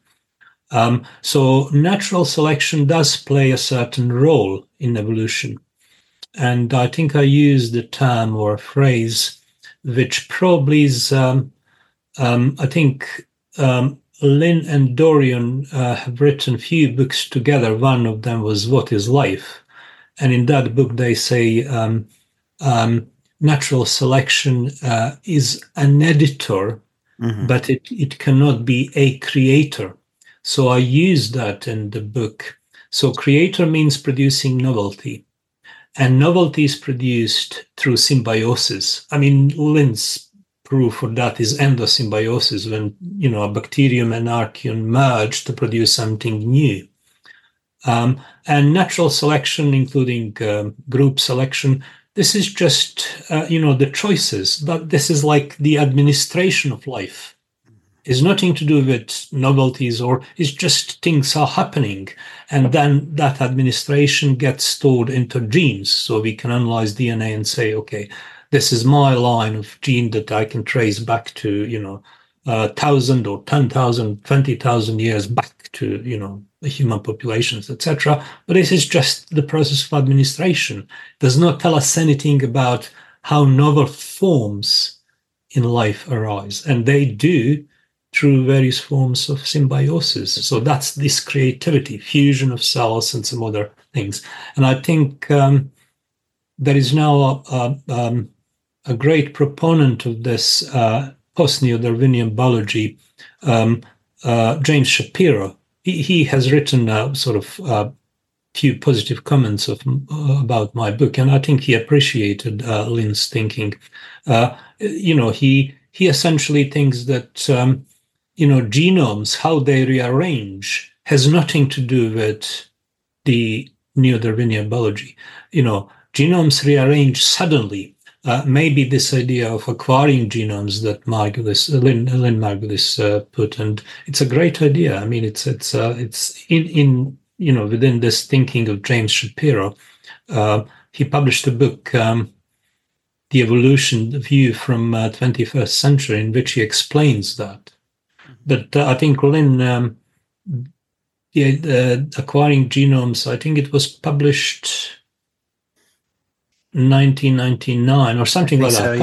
Speaker 2: So natural selection does play a certain role in evolution. And I think I used the term or a phrase which probably is, I think Lynn and Dorian have written a few books together. One of them was What is Life? And in that book, they say natural selection is an editor, but it cannot be a creator. So I use that in the book. So creator means producing novelty. And novelty is produced through symbiosis. I mean, Lynn's proof for that is endosymbiosis, when a bacterium and archaeon merge to produce something new. And natural selection, including group selection, this is just the choices. But this is like the administration of life. It's nothing to do with novelties, or it's just things are happening. And then that administration gets stored into genes. So we can analyze DNA and say, okay, this is my line of gene that I can trace back to, 1,000 or 10,000, 20,000 years back to, human populations, etc. But this is just the process of administration. It does not tell us anything about how novel forms in life arise. And they do through various forms of symbiosis. So that's this creativity, fusion of cells and some other things. And I think there is now a great proponent of this post-neo-Darwinian biology, James Shapiro. He has written a few positive comments about my book, and I think he appreciated Lynn's thinking. He essentially thinks that genomes, how they rearrange, has nothing to do with the neo-Darwinian biology. Genomes rearrange suddenly. Maybe this idea of acquiring genomes that Lynn Margulis put, and it's a great idea. I mean, it's in within this thinking of James Shapiro. He published a book, The Evolution View from 21st Century, in which he explains that. But I think Lynn, acquiring genomes, I think it was published 1999 or something like that.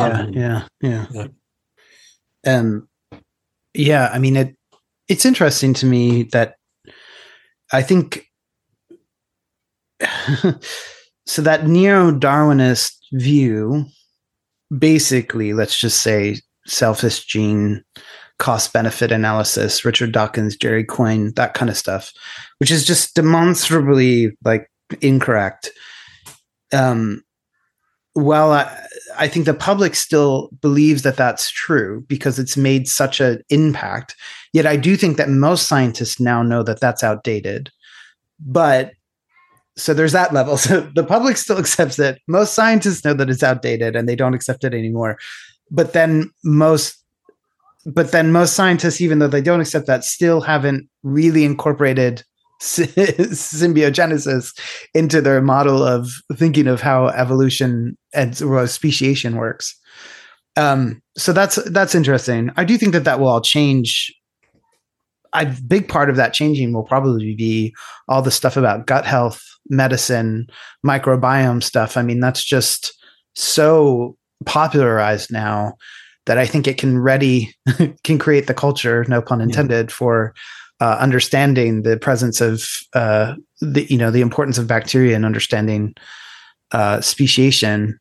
Speaker 1: I mean, it's interesting to me that I think so that neo-Darwinist view, basically, let's just say selfish gene, cost-benefit analysis, Richard Dawkins, Jerry Coyne, that kind of stuff, which is just demonstrably incorrect. Well, I think the public still believes that that's true because it's made such an impact. Yet I do think that most scientists now know that that's outdated. But so there's that level. So the public still accepts it. Most scientists know that it's outdated and they don't accept it anymore. But then most scientists, even though they don't accept that, still haven't really incorporated symbiogenesis into their model of thinking of how evolution and speciation works. So that's interesting. I do think that will all change. A big part of that changing will probably be all the stuff about gut health, medicine, microbiome stuff. I mean, that's just so popularized now that I think it can create the culture, no pun intended, for understanding the presence of the importance of bacteria and understanding speciation.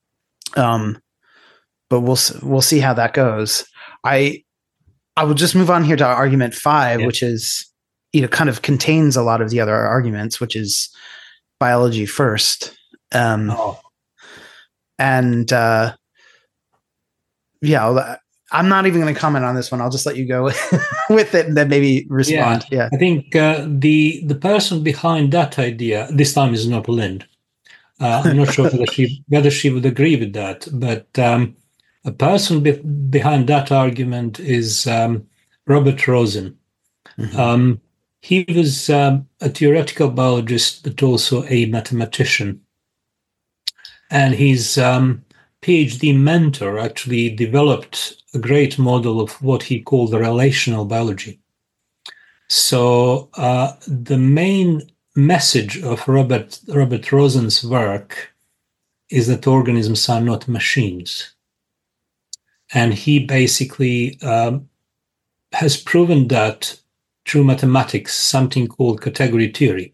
Speaker 1: But we'll see how that goes. I will just move on here to argument 5, which is kind of contains a lot of the other arguments, which is biology first. And I'm not even going to comment on this one. I'll just let you go with it and then maybe respond. Yeah.
Speaker 2: I think the person behind that idea this time is not Lind. I'm not sure whether she would agree with that, but a person behind that argument is Robert Rosen. Mm-hmm. He was a theoretical biologist, but also a mathematician. And his PhD mentor actually developed a great model of what he called the relational biology. So the main message of Robert Rosen's work is that organisms are not machines. And he basically has proven that through mathematics, something called category theory.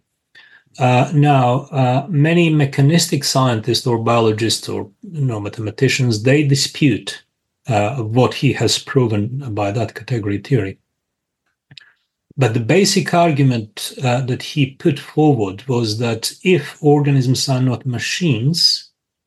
Speaker 2: Now, many mechanistic scientists or biologists or mathematicians, they dispute what he has proven by that category theory. But the basic argument that he put forward was that if organisms are not machines,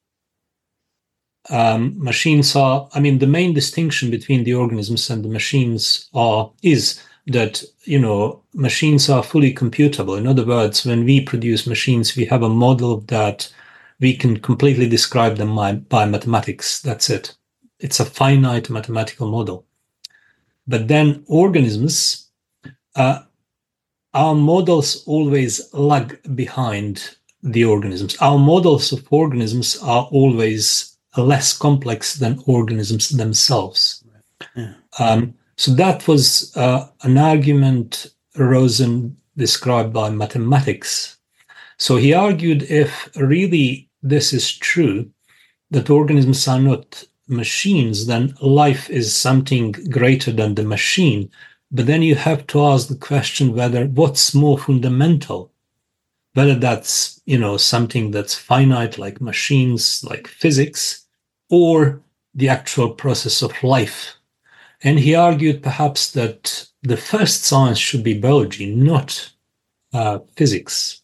Speaker 2: machines are, the main distinction between the organisms and the machines is that, machines are fully computable. In other words, when we produce machines, we have a model that we can completely describe them by mathematics. That's it. It's a finite mathematical model. But then organisms, our models always lag behind the organisms. Our models of organisms are always less complex than organisms themselves. Yeah. So that was an argument Rosen described by mathematics. So he argued if really this is true, that organisms are not machines, then life is something greater than the machine. But then you have to ask the question what's more fundamental, whether that's, something that's finite like machines, like physics, or the actual process of life. And he argued perhaps that the first science should be biology, not physics.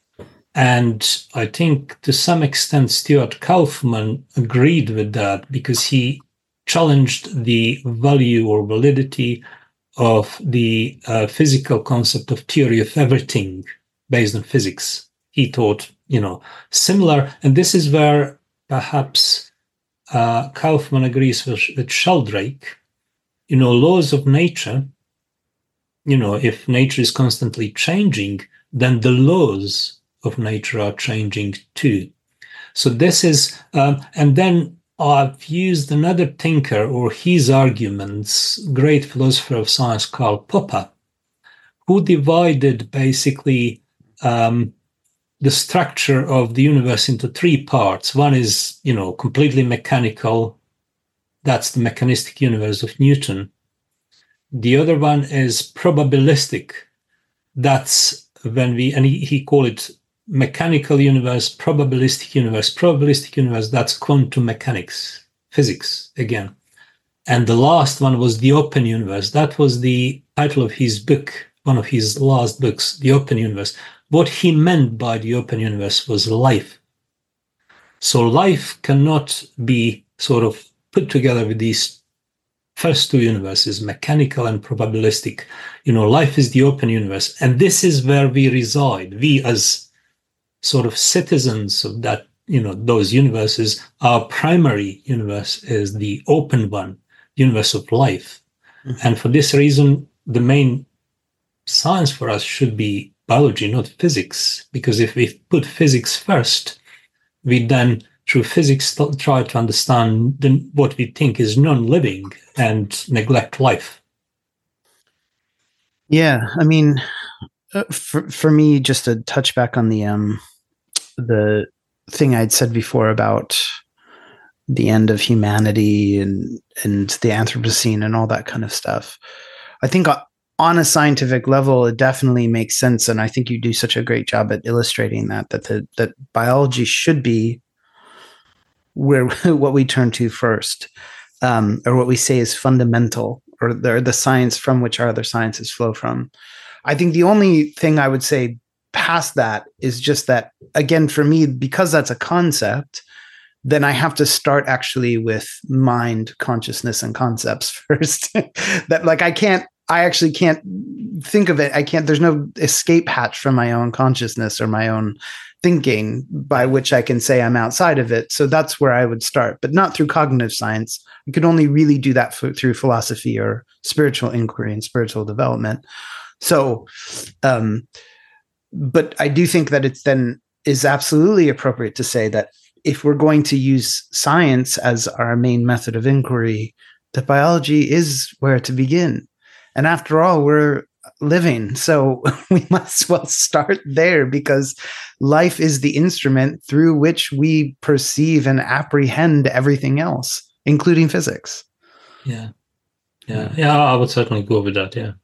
Speaker 2: And I think to some extent Stuart Kauffman agreed with that because he challenged the value or validity of the physical concept of theory of everything based on physics. He thought, similar, and this is where perhaps Kauffman agrees with Sheldrake. Laws of nature, if nature is constantly changing, then the laws of nature are changing too. So this is, and then I've used another thinker or his arguments, great philosopher of science, Karl Popper, who divided basically the structure of the universe into three parts. One is, completely mechanical. That's the mechanistic universe of Newton. The other one is probabilistic. That's when he called it mechanical universe, probabilistic universe. Probabilistic universe, that's quantum mechanics, physics again. And the last one was the open universe. That was the title of his book, one of his last books, The Open Universe. What he meant by the open universe was life. So life cannot be sort of put together with these first two universes, mechanical and probabilistic. Life is the open universe. And this is where we reside. We as sort of citizens of that, those universes, our primary universe is the open one, universe of life. Mm-hmm. And for this reason, the main science for us should be biology, not physics. Because if we put physics first, we then, through physics, try to understand what we think is non-living and neglect life.
Speaker 1: Yeah, for me, just to touch back on the thing I'd said before about the end of humanity and the Anthropocene and all that kind of stuff, I think on a scientific level, it definitely makes sense, and I think you do such a great job at illustrating that biology should be where what we turn to first, or what we say is fundamental, or the science from which our other sciences flow from. I think the only thing I would say past that is just that, again, for me, because that's a concept, then I have to start actually with mind, consciousness, and concepts first. That like I actually can't think of it. There's no escape hatch from my own consciousness or my own thinking by which I can say I'm outside of it. So that's where I would start, but not through cognitive science. You could only really do that through philosophy or spiritual inquiry and spiritual development. So, but I do think that it's then is absolutely appropriate to say that if we're going to use science as our main method of inquiry, that biology is where to begin. And after all, we're living. So we must well start there, because life is the instrument through which we perceive and apprehend everything else, including physics.
Speaker 2: Yeah. I would certainly go with that. Yeah.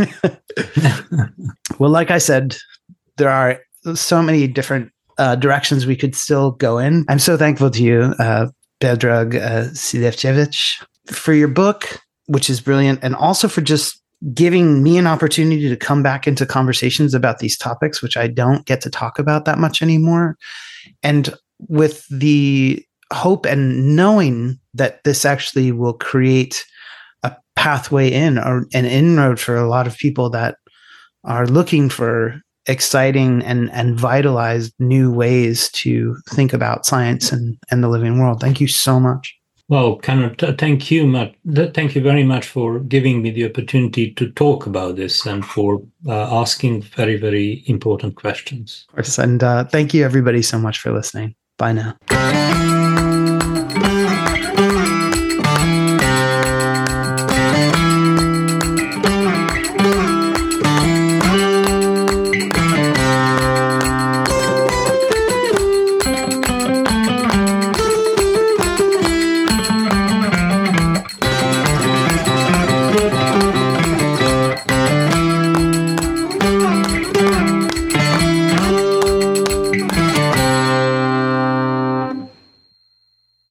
Speaker 1: Well, like I said, there are so many different directions we could still go in. I'm so thankful to you, Predrag Cvijcević, for your book, which is brilliant, and also for just giving me an opportunity to come back into conversations about these topics, which I don't get to talk about that much anymore. And with the hope and knowing that this actually will create a pathway in, or an inroad for a lot of people that are looking for exciting and vitalized new ways to think about science and the living world. Thank you so much.
Speaker 2: Well, Kenneth, thank you very much for giving me the opportunity to talk about this and for asking very, very important questions.
Speaker 1: Of course. And thank you, everybody, so much for listening. Bye now.